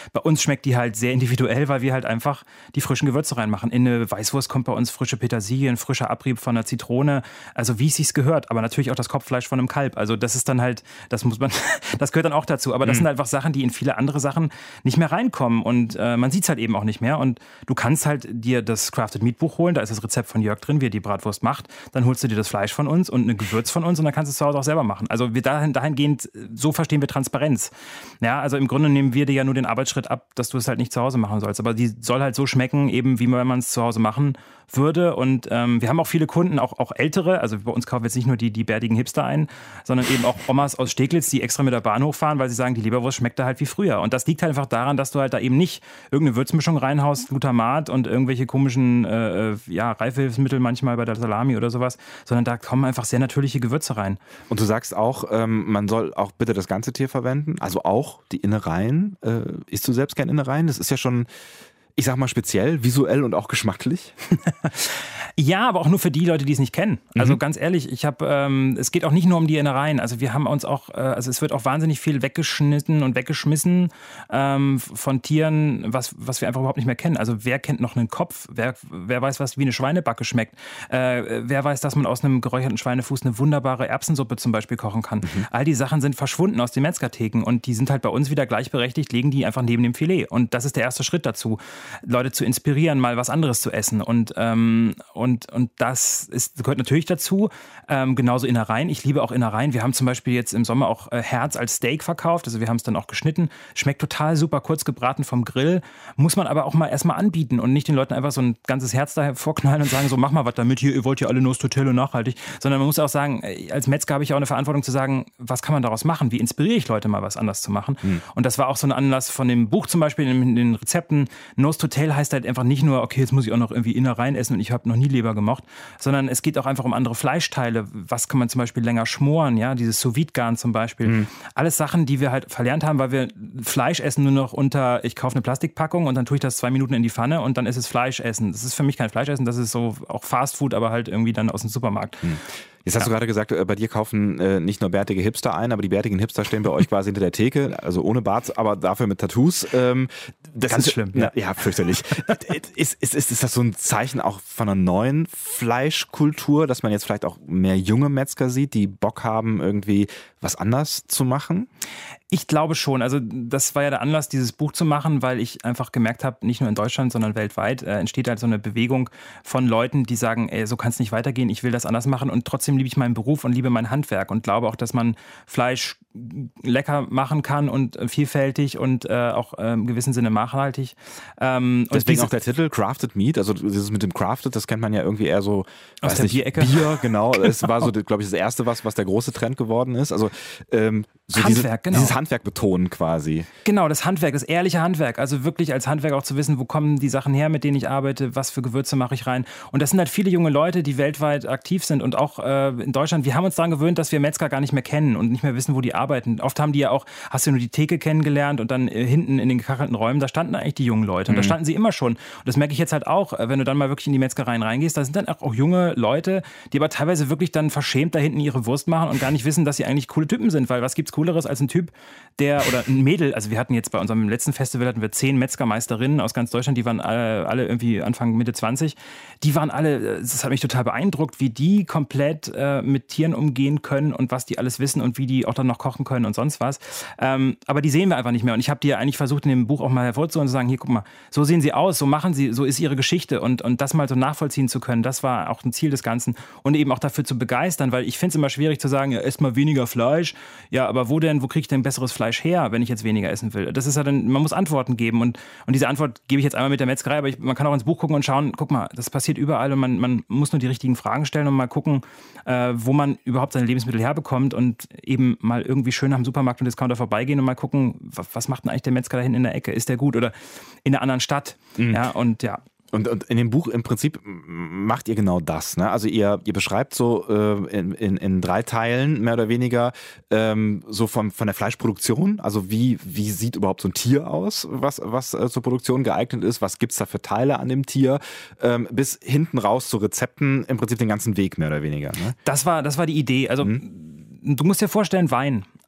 Bei uns schmeckt die halt sehr individuell, weil wir halt einfach die frischen Gewürze reinmachen. In eine Weißwurst kommt bei uns frische Petersilie, ein frischer Abrieb von einer Zitrone, also wie es sich gehört, aber natürlich auch das Kopffleisch von einem Kalb. Also das ist dann halt, das muss man, das gehört dann auch dazu. Aber das mhm. sind einfach Sachen, die in viele andere Sachen nicht mehr reinkommen und äh, man sieht es halt eben auch nicht mehr. Und du kannst halt dir das Crafted Meat Buch holen, da ist das Rezept von Jörg drin, wie er die Bratwurst macht. Dann holst du dir das Fleisch von uns und ein Gewürz von uns und dann kannst du es zu Hause auch selber machen. Also wir dahin, dahingehend, so verstehen wir Transparenz. Ja, also im Grunde nehmen wir dir ja nur den Arbeitsschritt ab, dass du es halt nicht zu Hause machen sollst. Aber die soll halt so schmecken, eben wie wenn man es zu Hause machen würde. Und ähm, wir haben auch viele Kunden, auch, auch ältere, also bei uns kaufen jetzt nicht nur die, die bärtigen Hipster ein, sondern eben auch Omas aus Steglitz, die extra mit der Bahn hochfahren, weil sie sagen, die Leberwurst schmeckt da halt wie früher. Und das liegt halt einfach daran, dass du halt da eben nicht irgendeine Würzmischung reinhaust, Glutamat und irgendwelche komischen äh, ja, Reifehilfsmittel manchmal bei der Salami oder sowas, sondern da kommen einfach sehr natürliche Gewürze rein. Und du sagst auch, ähm, man soll auch bitte das ganze Tier verwenden, also auch die Innereien. Äh, isst du selbst gern Innereien? Das ist ja schon, ich sag mal, speziell, visuell und auch geschmacklich. Ja, aber auch nur für die Leute, die es nicht kennen. Also Mhm. ganz ehrlich, ich habe, ähm, es geht auch nicht nur um die Innereien. Also wir haben uns auch, äh, also es wird auch wahnsinnig viel weggeschnitten und weggeschmissen ähm, von Tieren, was, was wir einfach überhaupt nicht mehr kennen. Also wer kennt noch einen Kopf? Wer, wer weiß, was wie eine Schweinebacke schmeckt? Äh, wer weiß, dass man aus einem geräucherten Schweinefuß eine wunderbare Erbsensuppe zum Beispiel kochen kann? Mhm. All die Sachen sind verschwunden aus den Metzgertheken und die sind halt bei uns wieder gleichberechtigt, liegen die einfach neben dem Filet. Und das ist der erste Schritt dazu, Leute zu inspirieren, mal was anderes zu essen. Und, ähm, und, und das ist, gehört natürlich dazu. Ähm, genauso Innereien. Ich liebe auch Innereien. Wir haben zum Beispiel jetzt im Sommer auch äh, Herz als Steak verkauft. Also wir haben es dann auch geschnitten. Schmeckt total super, kurz gebraten vom Grill. Muss man aber auch mal erstmal anbieten und nicht den Leuten einfach so ein ganzes Herz da vorknallen und sagen, so mach mal was damit hier, ihr wollt ja alle Nostotell und nachhaltig. Sondern man muss auch sagen, als Metzger habe ich auch eine Verantwortung zu sagen, was kann man daraus machen? Wie inspiriere ich Leute mal was anders zu machen? Mhm. Und das war auch so ein Anlass von dem Buch zum Beispiel, in den Rezepten. Nostotell heißt halt einfach nicht nur, okay, jetzt muss ich auch noch irgendwie Innereien essen und ich habe noch nie Leber gemocht, sondern es geht auch einfach um andere Fleischteile. Was kann man zum Beispiel länger schmoren, ja, dieses Sous-Vide-Garn zum Beispiel. Mhm. Alles Sachen, die wir halt verlernt haben, weil wir Fleisch essen nur noch unter, ich kaufe eine Plastikpackung und dann tue ich das zwei Minuten in die Pfanne und dann ist es Fleischessen. Das ist für mich kein Fleischessen, das ist so auch Fastfood, aber halt irgendwie dann aus dem Supermarkt. Mhm. Jetzt hast ja. du gerade gesagt, bei dir kaufen äh, nicht nur bärtige Hipster ein, aber die bärtigen Hipster stehen bei euch quasi hinter der Theke, also ohne Bart, aber dafür mit Tattoos. Ähm, das Ganz ist schlimm. Ja, ja fürchterlich. ist, ist, ist, ist das so ein Zeichen auch von einer neuen Fleischkultur, dass man jetzt vielleicht auch mehr junge Metzger sieht, die Bock haben, irgendwie was anders zu machen? Ich glaube schon. Also das war ja der Anlass, dieses Buch zu machen, weil ich einfach gemerkt habe, nicht nur in Deutschland, sondern weltweit äh, entsteht halt so eine Bewegung von Leuten, die sagen, ey, so kann es nicht weitergehen, ich will das anders machen und trotzdem liebe ich meinen Beruf und liebe mein Handwerk und glaube auch, dass man Fleisch lecker machen kann und äh, vielfältig und äh, auch äh, im gewissen Sinne nachhaltig. Ähm, Deswegen und diese, auch der Titel Crafted Meat, also dieses mit dem Crafted, das kennt man ja irgendwie eher so aus weiß der nicht, Bierecke. Bier, genau. Es war so, glaube ich, das erste, was, was der große Trend geworden ist. Also ähm, so Handwerk, diese, genau. dieses Handwerk betonen quasi. Genau, das Handwerk, das ehrliche Handwerk. Also wirklich als Handwerk auch zu wissen, wo kommen die Sachen her, mit denen ich arbeite, was für Gewürze mache ich rein. Und das sind halt viele junge Leute, die weltweit aktiv sind und auch äh, in Deutschland. Wir haben uns daran gewöhnt, dass wir Metzger gar nicht mehr kennen und nicht mehr wissen, wo die arbeiten. Oft haben die ja auch, hast du nur die Theke kennengelernt und dann äh, hinten in den gekachelten Räumen, da standen eigentlich die jungen Leute. Und Mhm. da standen sie immer schon. Und das merke ich jetzt halt auch, äh, wenn du dann mal wirklich in die Metzgereien reingehst, da sind dann auch, auch junge Leute, die aber teilweise wirklich dann verschämt da hinten ihre Wurst machen und gar nicht wissen, dass sie eigentlich coole Typen sind. Weil was gibt's Cooleres als ein Typ, der, oder ein Mädel, also wir hatten jetzt bei unserem letzten Festival hatten wir zehn Metzgermeisterinnen aus ganz Deutschland, die waren alle, alle irgendwie Anfang, Mitte zwanzig. Die waren alle, das hat mich total beeindruckt, wie die komplett äh, mit Tieren umgehen können und was die alles wissen und wie die auch dann noch kochen können und sonst was. Ähm, aber die sehen wir einfach nicht mehr. Und ich habe die ja eigentlich versucht, in dem Buch auch mal hervorzuholen und zu sagen, hier, guck mal, so sehen sie aus, so machen sie, so ist ihre Geschichte. Und, und das mal so nachvollziehen zu können, das war auch ein Ziel des Ganzen. Und eben auch dafür zu begeistern, weil ich finde es immer schwierig zu sagen, ja, esst mal weniger Fleisch. Ja, aber wo denn, wo kriege ich denn besseres Fleisch her, wenn ich jetzt weniger essen will? Das ist ja dann, man muss Antworten geben. Und, und diese Antwort gebe ich jetzt einmal mit der Metzgerei, aber ich, man kann auch ins Buch gucken und schauen, guck mal, das passiert überall und man, man muss nur die richtigen Fragen stellen und mal gucken, äh, wo man überhaupt seine Lebensmittel herbekommt und eben mal irgendwie schön am Supermarkt und Discounter vorbeigehen und mal gucken, was, was macht denn eigentlich der Metzger da hinten in der Ecke? Ist der gut oder in einer anderen Stadt? Mhm. Ja, und ja. Und, und in dem Buch im Prinzip macht ihr genau das, ne? Also ihr, ihr beschreibt so äh, in, in, in drei Teilen mehr oder weniger ähm, so von, von der Fleischproduktion, also wie, wie sieht überhaupt so ein Tier aus, was, was äh, zur Produktion geeignet ist, was gibt's da für Teile an dem Tier, ähm, bis hinten raus zu Rezepten, im Prinzip den ganzen Weg mehr oder weniger. Ne? Das war, das war die Idee, also mhm. Du musst dir vorstellen, Wein.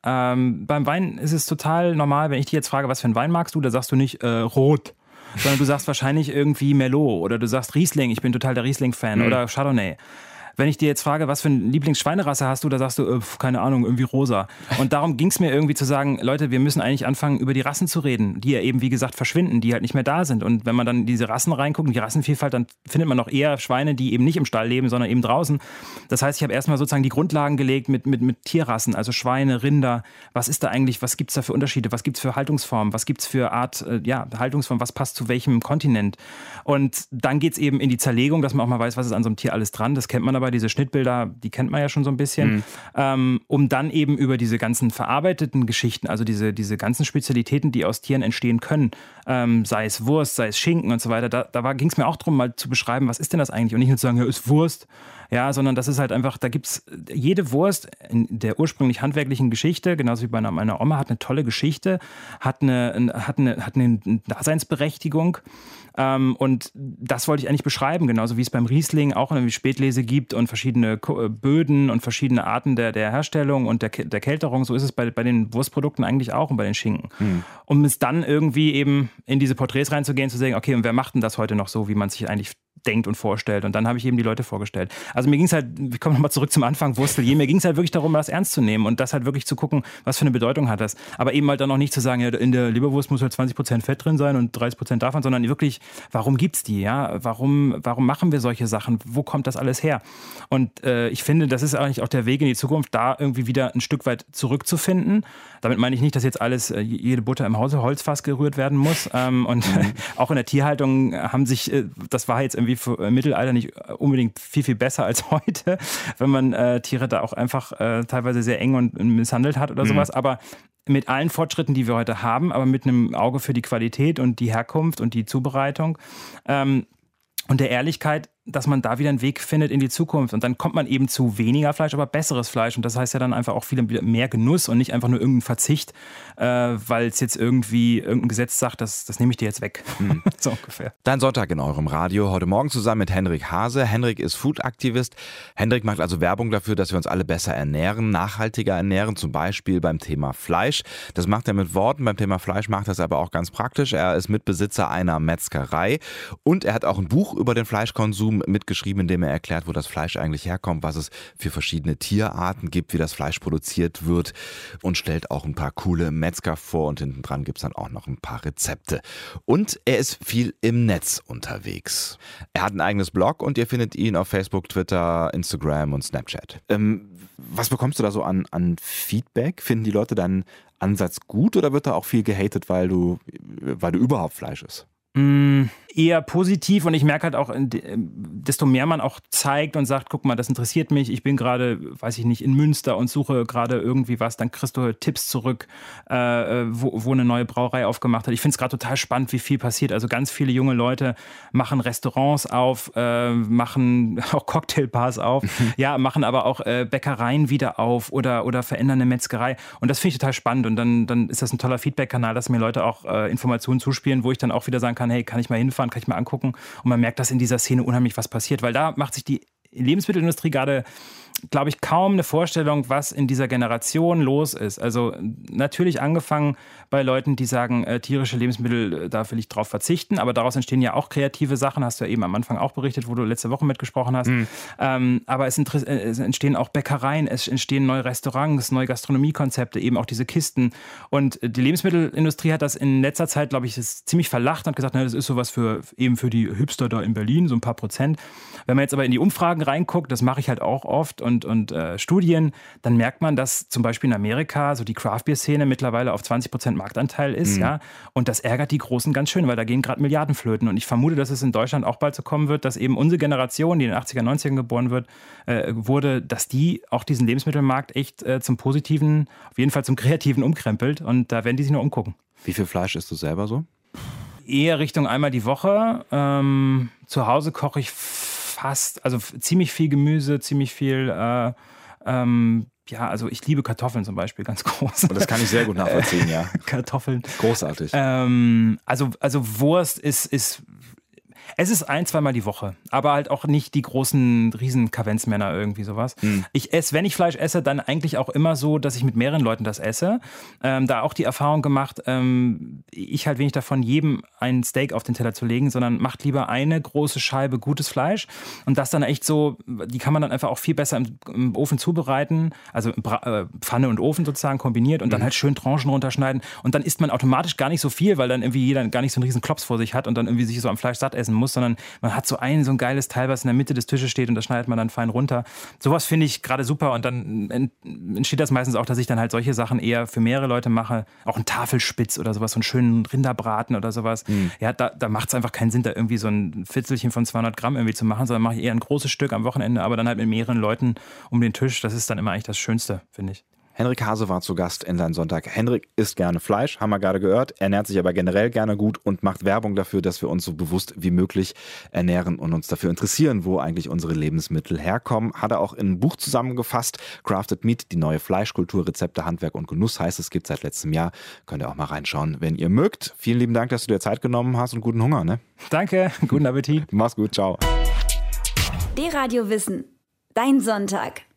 Ähm, beim Wein ist es total normal, wenn ich dich jetzt frage, was für einen Wein magst du, da sagst du nicht äh, rot, sondern du sagst wahrscheinlich irgendwie Merlot oder du sagst Riesling, ich bin total der Riesling-Fan mhm. oder Chardonnay. Wenn ich dir jetzt frage, was für eine Lieblingsschweinerasse hast du, da sagst du, äh, keine Ahnung, irgendwie rosa. Und darum ging es mir irgendwie zu sagen, Leute, wir müssen eigentlich anfangen, über die Rassen zu reden, die ja eben, wie gesagt, verschwinden, die halt nicht mehr da sind. Und wenn man dann in diese Rassen reinguckt, in die Rassenvielfalt, dann findet man noch eher Schweine, die eben nicht im Stall leben, sondern eben draußen. Das heißt, ich habe erstmal sozusagen die Grundlagen gelegt mit, mit, mit Tierrassen, also Schweine, Rinder. Was ist da eigentlich, was gibt es da für Unterschiede, was gibt es für Haltungsformen, was gibt es für Art, äh, ja, Haltungsform, was passt zu welchem Kontinent. Und dann geht es eben in die Zerlegung, dass man auch mal weiß, was ist an so einem Tier alles dran. Das kennt man aber, diese Schnittbilder, die kennt man ja schon so ein bisschen, mhm. ähm, um dann eben über diese ganzen verarbeiteten Geschichten, also diese, diese ganzen Spezialitäten, die aus Tieren entstehen können, ähm, sei es Wurst, sei es Schinken und so weiter, da, da ging es mir auch darum, mal zu beschreiben, was ist denn das eigentlich? Und nicht nur zu sagen, ja, ist Wurst, ja, sondern das ist halt einfach, da gibt es jede Wurst in der ursprünglich handwerklichen Geschichte, genauso wie bei meiner Oma, hat eine tolle Geschichte, hat eine, hat eine, hat eine Daseinsberechtigung. Ähm, und das wollte ich eigentlich beschreiben, genauso wie es beim Riesling auch irgendwie Spätlese gibt und verschiedene Böden und verschiedene Arten der, der Herstellung und der, der Kälterung. So ist es bei, bei den Wurstprodukten eigentlich auch und bei den Schinken. Mhm. Um es dann irgendwie eben in diese Porträts reinzugehen, zu sagen, okay, und wer macht denn das heute noch so, wie man sich eigentlich denkt und vorstellt. Und dann habe ich eben die Leute vorgestellt. Also mir ging es halt, ich komme nochmal zurück zum Anfang, Wurstelier, mir ging es halt wirklich darum, das ernst zu nehmen und das halt wirklich zu gucken, was für eine Bedeutung hat das. Aber eben halt dann auch nicht zu sagen, ja, in der Leberwurst muss halt zwanzig Prozent Fett drin sein und dreißig Prozent davon, sondern wirklich, warum gibt's die? Ja? Warum, warum machen wir solche Sachen? Wo kommt das alles her? Und äh, ich finde, das ist eigentlich auch der Weg in die Zukunft, da irgendwie wieder ein Stück weit zurückzufinden. Damit meine ich nicht, dass jetzt alles, jede Butter im Hause Holzfass gerührt werden muss. Ähm, und mhm. auch in der Tierhaltung haben sich, das war jetzt irgendwie für, im Mittelalter nicht unbedingt viel, viel besser als heute, wenn man äh, Tiere da auch einfach äh, teilweise sehr eng und misshandelt hat oder mhm. sowas. Aber mit allen Fortschritten, die wir heute haben, aber mit einem Auge für die Qualität und die Herkunft und die Zubereitung ähm, und der Ehrlichkeit, dass man da wieder einen Weg findet in die Zukunft. Und dann kommt man eben zu weniger Fleisch, aber besseres Fleisch. Und das heißt ja dann einfach auch viel mehr Genuss und nicht einfach nur irgendein Verzicht, äh, weil es jetzt irgendwie irgendein Gesetz sagt, das, das nehme ich dir jetzt weg. Mhm. So ungefähr. Dein Sonntag in eurem Radio, heute Morgen zusammen mit Henrik Hase. Henrik ist Food-Aktivist. Henrik macht also Werbung dafür, dass wir uns alle besser ernähren, nachhaltiger ernähren, zum Beispiel beim Thema Fleisch. Das macht er mit Worten, beim Thema Fleisch macht er es aber auch ganz praktisch. Er ist Mitbesitzer einer Metzgerei und er hat auch ein Buch über den Fleischkonsum mitgeschrieben, in dem er erklärt, wo das Fleisch eigentlich herkommt, was es für verschiedene Tierarten gibt, wie das Fleisch produziert wird und stellt auch ein paar coole Metzger vor und hinten dran gibt es dann auch noch ein paar Rezepte. Und er ist viel im Netz unterwegs. Er hat ein eigenes Blog und ihr findet ihn auf Facebook, Twitter, Instagram und Snapchat. Ähm, was bekommst du da so an, an Feedback? Finden die Leute deinen Ansatz gut oder wird da auch viel gehatet, weil du, weil du überhaupt Fleisch isst? Mm, eher positiv und ich merke halt auch, desto mehr man auch zeigt und sagt, guck mal, das interessiert mich, ich bin gerade, weiß ich nicht, in Münster und suche gerade irgendwie was, dann kriegst du Tipps zurück, äh, wo, wo eine neue Brauerei aufgemacht hat. Ich finde es gerade total spannend, wie viel passiert. Also ganz viele junge Leute machen Restaurants auf, äh, machen auch Cocktailbars auf, ja, machen aber auch äh, Bäckereien wieder auf oder, oder verändern eine Metzgerei und das finde ich total spannend und dann, dann ist das ein toller Feedback-Kanal, dass mir Leute auch äh, Informationen zuspielen, wo ich dann auch wieder sagen kann, hey, kann ich mal hinfahren, kann ich mal angucken. Und man merkt, dass in dieser Szene unheimlich was passiert, weil da macht sich die Lebensmittelindustrie gerade, glaube ich, kaum eine Vorstellung, was in dieser Generation los ist. Also natürlich angefangen bei Leuten, die sagen, äh, tierische Lebensmittel, da will ich drauf verzichten, aber daraus entstehen ja auch kreative Sachen, hast du ja eben am Anfang auch berichtet, wo du letzte Woche mitgesprochen hast. Mhm. Ähm, aber es, es entstehen auch Bäckereien, es entstehen neue Restaurants, neue Gastronomiekonzepte, eben auch diese Kisten. Und die Lebensmittelindustrie hat das in letzter Zeit, glaube ich, ist ziemlich verlacht und gesagt, na, das ist sowas für eben für die Hipster da in Berlin, so ein paar Prozent. Wenn man jetzt aber in die Umfragen reinguckt, das mache ich halt auch oft und, und äh, Studien, dann merkt man, dass zum Beispiel in Amerika so die Craft-Bier-Szene mittlerweile auf zwanzig Prozent Marktanteil ist, mhm. ja, und das ärgert die Großen ganz schön, weil da gehen gerade Milliarden flöten und ich vermute, dass es in Deutschland auch bald so kommen wird, dass eben unsere Generation, die in den achtziger, neunzigern geboren wird, äh, wurde, dass die auch diesen Lebensmittelmarkt echt äh, zum Positiven, auf jeden Fall zum Kreativen umkrempelt und da werden die sich nur umgucken. Wie viel Fleisch isst du selber so? Eher Richtung einmal die Woche. Ähm, zu Hause koche ich fast, also ziemlich viel Gemüse, ziemlich viel, äh, ähm, ja, also ich liebe Kartoffeln zum Beispiel, ganz groß. Und das kann ich sehr gut nachvollziehen, ja. Kartoffeln. Großartig. Ähm, also, also Wurst ist, ist, Es ist ein, zweimal die Woche, aber halt auch nicht die großen Riesen-Kavenzmänner irgendwie sowas. Mhm. Ich esse, wenn ich Fleisch esse, dann eigentlich auch immer so, dass ich mit mehreren Leuten das esse. Ähm, da auch die Erfahrung gemacht, ähm, ich halt wenig davon, jedem ein Steak auf den Teller zu legen, sondern macht lieber eine große Scheibe gutes Fleisch und das dann echt so, die kann man dann einfach auch viel besser im, im Ofen zubereiten, also Bra- äh, Pfanne und Ofen sozusagen kombiniert und mhm. dann halt schön Tranchen runterschneiden und dann isst man automatisch gar nicht so viel, weil dann irgendwie jeder gar nicht so einen riesen Klops vor sich hat und dann irgendwie sich so am Fleisch satt essen muss, sondern man hat so ein, so ein geiles Teil, was in der Mitte des Tisches steht und das schneidet man dann fein runter. Sowas finde ich gerade super und dann entsteht das meistens auch, dass ich dann halt solche Sachen eher für mehrere Leute mache, auch ein Tafelspitz oder sowas, so einen schönen Rinderbraten oder sowas. Mhm. Ja, da, da macht es einfach keinen Sinn, da irgendwie so ein Viertelchen von zweihundert Gramm irgendwie zu machen, sondern mache ich eher ein großes Stück am Wochenende, aber dann halt mit mehreren Leuten um den Tisch. Das ist dann immer eigentlich das Schönste, finde ich. Henrik Hase war zu Gast in Sein Sonntag. Henrik isst gerne Fleisch, haben wir gerade gehört, ernährt sich aber generell gerne gut und macht Werbung dafür, dass wir uns so bewusst wie möglich ernähren und uns dafür interessieren, wo eigentlich unsere Lebensmittel herkommen. Hat er auch in ein Buch zusammengefasst, Crafted Meat, die neue Fleischkultur, Rezepte, Handwerk und Genuss heißt es, gibt seit letztem Jahr. Könnt ihr auch mal reinschauen, wenn ihr mögt. Vielen lieben Dank, dass du dir Zeit genommen hast und guten Hunger. Ne? Danke, guten Appetit. Mach's gut, ciao. D-Radio Wissen, dein Sonntag.